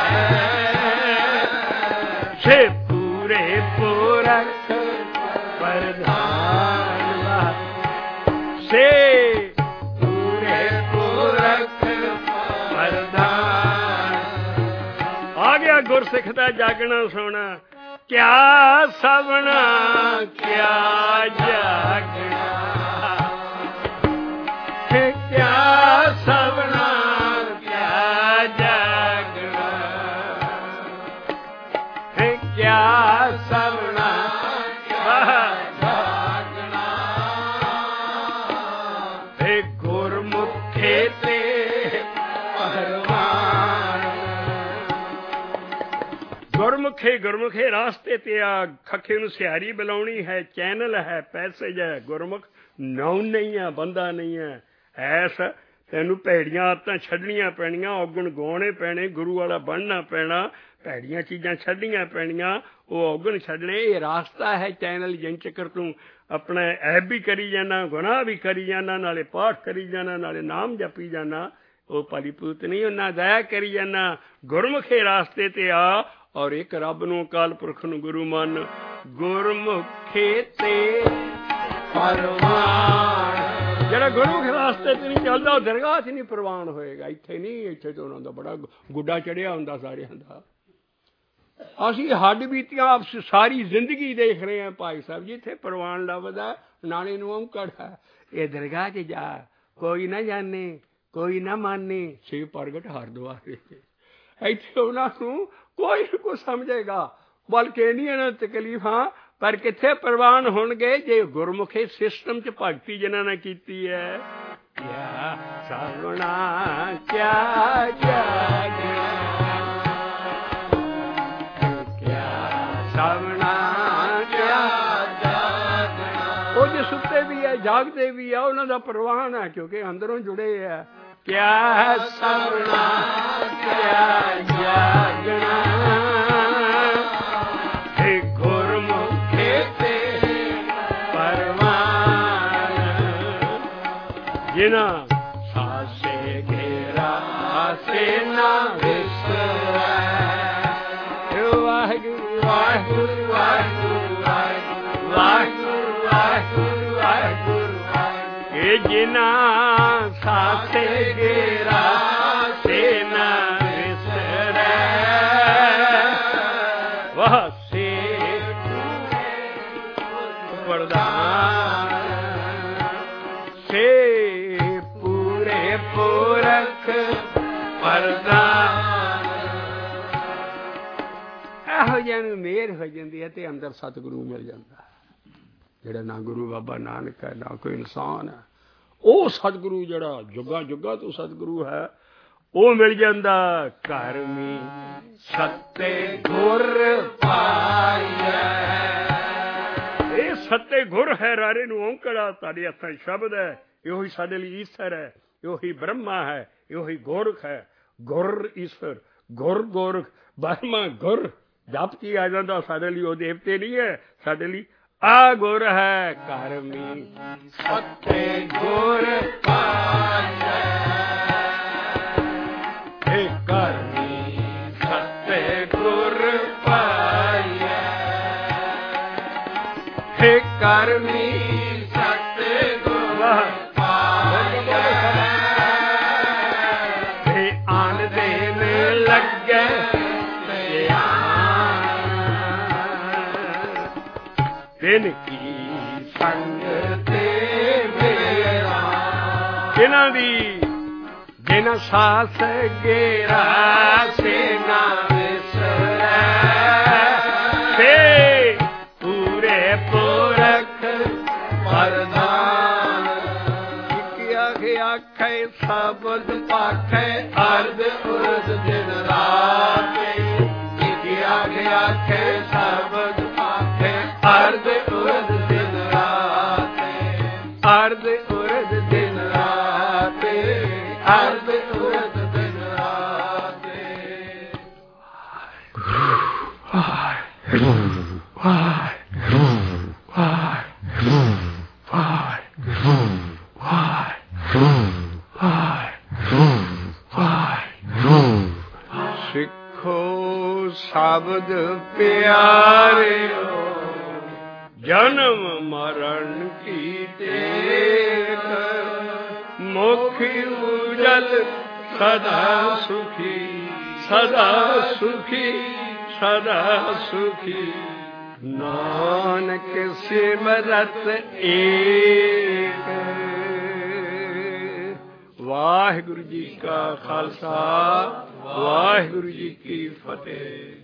A: ਸੇ ਪੂਰੇ ਪੁਰਖ ਪ੍ਰਧਾਨ, ਸੇ ਪੂਰੇ ਪੁਰਖ ਪ੍ਰਧਾਨ। ਆ ਗਿਆ ਗੁਰਸਿੱਖ ਦਾ ਜਾਗਣਾ ਸੋਣਾ। ਕਿਆ ਸਵਣਾ ਕਿਆ ਜਾਗਣਾ, ਕਿਆ ਸਵਣਾ ਕਿਆ ਜਾਗਣਾ, ਕਿਆ ਸਵਣਾ ਕਿਆ ਜਾਗਣਾ। ਇਹ ਗੁਰਮੁਖੇ ਤੇ ਗੁਰਮੁਖੇ ਗੁਰਮੁਖੇ ਰਾਸਤੇ ਤੇ ਆ। ਖੱਖੇ ਨੂੰ ਸਿਹਾਰੀ ਬੁਲਾਉਣੀ ਹੈ, ਚੈਨਲ ਹੈ, ਪੈਸੇਜ ਹੈ। ਗੁਰਮੁਖ ਨਾਉਨ ਨਹੀਂ ਹੈ, ਬੰਦਾ ਨਹੀਂ ਹੈ। ਐਸ ਤੈਨੂੰ ਭੈੜੀਆਂ ਆਦਤਾਂ ਛੱਡਣੀਆਂ ਪੈਣੀਆਂ, ਔਗਣ ਗਾਉਣੇ ਪੈਣੇ, ਗੁਰੂ ਵਾਲਾ ਬਣਨਾ ਪੈਣਾ। ਭੈੜੀਆਂ ਚੀਜ਼ਾਂ ਛੱਡਣੀਆਂ ਪੈਣੀਆਂ, ਉਹ ਔਗਣ ਛੱਡਣੇ। ਇਹ ਰਾਸਤਾ ਹੈ ਚੈਨਲ ਜਿਨ ਚੱਕਰ ਤੂੰ ਆਪਣਾ ਐਬ ਵੀ ਕਰੀ ਜਾਣਾ, ਗੁਨਾਹ ਵੀ ਕਰੀ ਜਾਣਾ, ਨਾਲੇ ਪਾਠ ਕਰੀ ਜਾਣਾ, ਨਾਲੇ ਨਾਮ ਜਪੀ ਜਾਣਾ, ਉਹ ਭਲੀ ਪੂਤ ਨਹੀਂ। ਉਹਨਾਂ ਦਇਆ ਕਰੀ ਜਾਣਾ। ਗੁਰਮੁਖੇ ਰਾਸਤੇ ਤੇ ਆ ਔਰ ਇੱਕ ਰੱਬ ਨੂੰ, ਅਕਾਲ ਪੁਰਖ ਨੂੰ ਗੁਰੂ ਮੰਨ। ਗੁਰਮੁਖੇ ਤੇ ਪ੍ਰਵਾਨ, ਜਿਹੜਾ ਗੁਰਮੁਖ ਰਾਸਤੇ ਤੇ ਨਹੀਂ ਚੱਲਦਾ ਉਹ ਦਰਗਾਹ 'ਚ ਨਹੀਂ ਪ੍ਰਵਾਨ ਹੋਏਗਾ। ਇੱਥੇ ਨਹੀਂ, ਇੱਥੇ ਤਾਂ ਉਹਨਾਂ ਦਾ ਬੜਾ ਗੁੱਡਾ ਚੜਿਆ ਹੁੰਦਾ ਸਾਰਿਆਂ ਦਾ। ਅਸੀਂ ਹੱਡ ਬੀਤੀਆਂ ਆਪ ਸਾਰੀ ਜ਼ਿੰਦਗੀ ਦੇਖ ਰਹੇ ਹਾਂ ਭਾਈ ਸਾਹਿਬ, ਜਿੱਥੇ ਪ੍ਰਵਾਨ ਲੱਭਦਾ ਨਾਲੇ ਨੂੰ ਔਂਕੜ ਹੈ। ਇਹ ਦਰਗਾਹ 'ਚ ਜਾ, ਕੋਈ ਨਾ ਜਾਣੇ ਕੋਈ ਨਾ ਮਾਨੇ, ਸ਼ਿਵ ਪ੍ਰਗਟ ਹਰਿਦੁਆਰ ਵਿੱਚ। ਇੱਥੇ ਉਹਨਾਂ ਨੂੰ ਕੋਈ ਨਾ ਕੋਈ ਸਮਝੇਗਾ, ਬਲਕਿ ਨਹੀਂ ਇਹਨਾਂ ਤਕਲੀਫਾਂ, ਪਰ ਕਿੱਥੇ ਪ੍ਰਵਾਨ ਹੋਣਗੇ ਜੇ ਗੁਰਮੁਖੇ ਸਿਸਟਮ 'ਚ ਭਗਤੀ ਜਿਨ੍ਹਾਂ ਨੇ ਕੀਤੀ ਹੈ। ਕਿਆ ਸਗੁਣਾ ਕਿਆ ਜਾਗਣਾ, ਉਹ ਜੇ ਸੁੱਤੇ ਵੀ ਹੈ ਜਾਗਦੇ ਵੀ ਆ, ਉਹਨਾਂ ਦਾ ਪ੍ਰਵਾਨ ਹੈ ਕਿਉਂਕਿ ਅੰਦਰੋਂ ਜੁੜੇ ਹੈ। ਕਿਆ ਸਗੁਣਾ ਕਿਆ ਜਾਗਣਾ, ਹੇ ਗੁਰਮੁਖੇ ਤੇ ਪ੍ਰਵਾਨ, ਜਿਨ੍ਹਾਂ ਸਾਸੇ ਘੇਰਾ ਸੇ ਨਾ ਵਿਸਰੈ। ਵਾਹਿਗੁਰੂ ਵਾਹਿਗੁਰੂ ਵਾਹਿਗੁਰੂ ਵਾਹਿਗੁਰੂ ਵਾਹਿਗੁਰੂ ਵਾਹਿਗੁਰੂ ਵਾਹਿਗੁਰੂ, ਇਹ ਜਿਨ੍ਹਾਂ ਸਾਸੇ ਘੇਰਾ ਸੇ ਨਾ ਵਿਸਰੈ। ਵਾਹ ਸੇ ਵਰਦਾਨ, ਸੇ ਪੂਰੇ ਪੁਰਖ ਵਰਦਾਨ। ਇਹੋ ਜਿਹਾ ਨੂੰ ਮਿਹਰ ਹੋ ਜਾਂਦੀ ਹੈ ਤੇ ਅੰਦਰ ਸਤਿਗੁਰੂ ਮਿਲ ਜਾਂਦਾ। ਜਿਹੜਾ ਨਾ ਗੁਰੂ ਬਾਬਾ ਨਾਨਕ ਹੈ, ਨਾ ਕੋਈ ਇਨਸਾਨ ਹੈ, ਉਹ ਸਤਿਗੁਰੂ ਜਿਹੜਾ ਜੁੱਗਾ ਜੁੱਗਾ ਤੋਂ ਸਤਿਗੁਰੂ ਹੈ, ਉਹ ਮਿਲ ਜਾਂਦਾ। ਕਰਮੀ ਸੱਤੇ ਗੁਰ ਪਾਈਐ, ਇਹ ਸੱਤੇ ਗੁਰ ਹੈ ਰਾਰੇ ਨੂੰ ਔਂਕੜਾ ਤੁਹਾਡੇ ਹੱਥਾਂ ਸ਼ਬਦ ਹੈ। ਇਹੋ ਹੀ ਸਾਡੇ ਲਈ ਈਸ਼ਰ ਹੈ, ਇਹੋ ਹੀ ਬ੍ਰਹਮਾ ਹੈ, ਇਹੋ ਹੀ ਗੋਰਖ ਹੈ। ਗੁਰ ਈਸ਼ਰ, ਗੁਰ ਗੋਰਖ, ਬ੍ਰਹਮਾ ਗੁਰ ਜਪ ਕੀ ਆ ਜਾਂਦਾ। ਸਾਡੇ ਲਈ ਉਹ ਦੇਵਤੇ ਨਹੀਂ ਹੈ, ਸਾਡੇ ਲਈ ਆ ਗੁਰ ਹੈ। ਕਰਮੀ ਸੱਤੇ ਗੁਰ ਪਾਈਐ, ਇਹ ਕਰਮੀ ਸੱਤੇ ਗੁਰ ਪਾਈਐ, ਇਹ ਕਰਮੀ ਸੱਤੇ ਗੁਰ ਪਾਈਐ, ਇਹ ਆਨ ਦੇਨ ਲੱਗੇ ਦਿਨ ਕੀ ਸੰਗ ਤੇ ਮੇਰਾ, ਜਿਨ੍ਹਾਂ ਦੀ ਜਿਨ ਸਾਸ ਗੇਰਾ ਸੇ ਨਾ ਵਿਸਰੈ। ਸੇ ਪੂਰੇ ਪੁਰਖ ਵਰਦਾਨ, ਇੱਕ ਆਖੇ ਆਖੇ ਸ਼ਬਦ ਪਾਖੇ ਅਰਧ ਉਰਧ ਦਿਨ ਰਾਤ। ਇੱਕ ਆਖੇ ਆਖੇ ਸ਼ਬਦ ਅਰਧ ਉਰਧ ਦਿਨ ਰਾਤ, ਅਰਧ ਉਰਧ ਦਿਨ ਰਾਤ, ਅਰਧ ਉਰਧ ਦਿਨ ਰਾਤ। ਵਾਹਿਗੁਰੂ ਵਾਹਿਗੁਰੂ ਵਾਹਿਗੁਰੂ ਵਾਹਿਗੁਰੂ ਵਾਹਿਗੁਰੂ ਵਾਹਿਗੁਰੂ ਵਾਹਿਗੁਰੂ। ਸਿੱਖੋ ਸ਼ਬਦ ਪਿਆਰਿਓ, ਜਨਮ ਮਰਨ ਕੀ ਟੇਕ, ਮੁਖ ਉਜਲ ਸਦਾ ਸੁਖੀ, ਸਦਾ ਸੁਖੀ, ਸਦਾ ਸੁਖੀ। ਨਾਨਕ ਸਿਮਰਤ ਏਕ। ਵਾਹਿਗੁਰੂ ਜੀ ਕਾ ਖਾਲਸਾ, ਵਾਹਿਗੁਰੂ ਜੀ ਕੀ ਫਤਿਹ।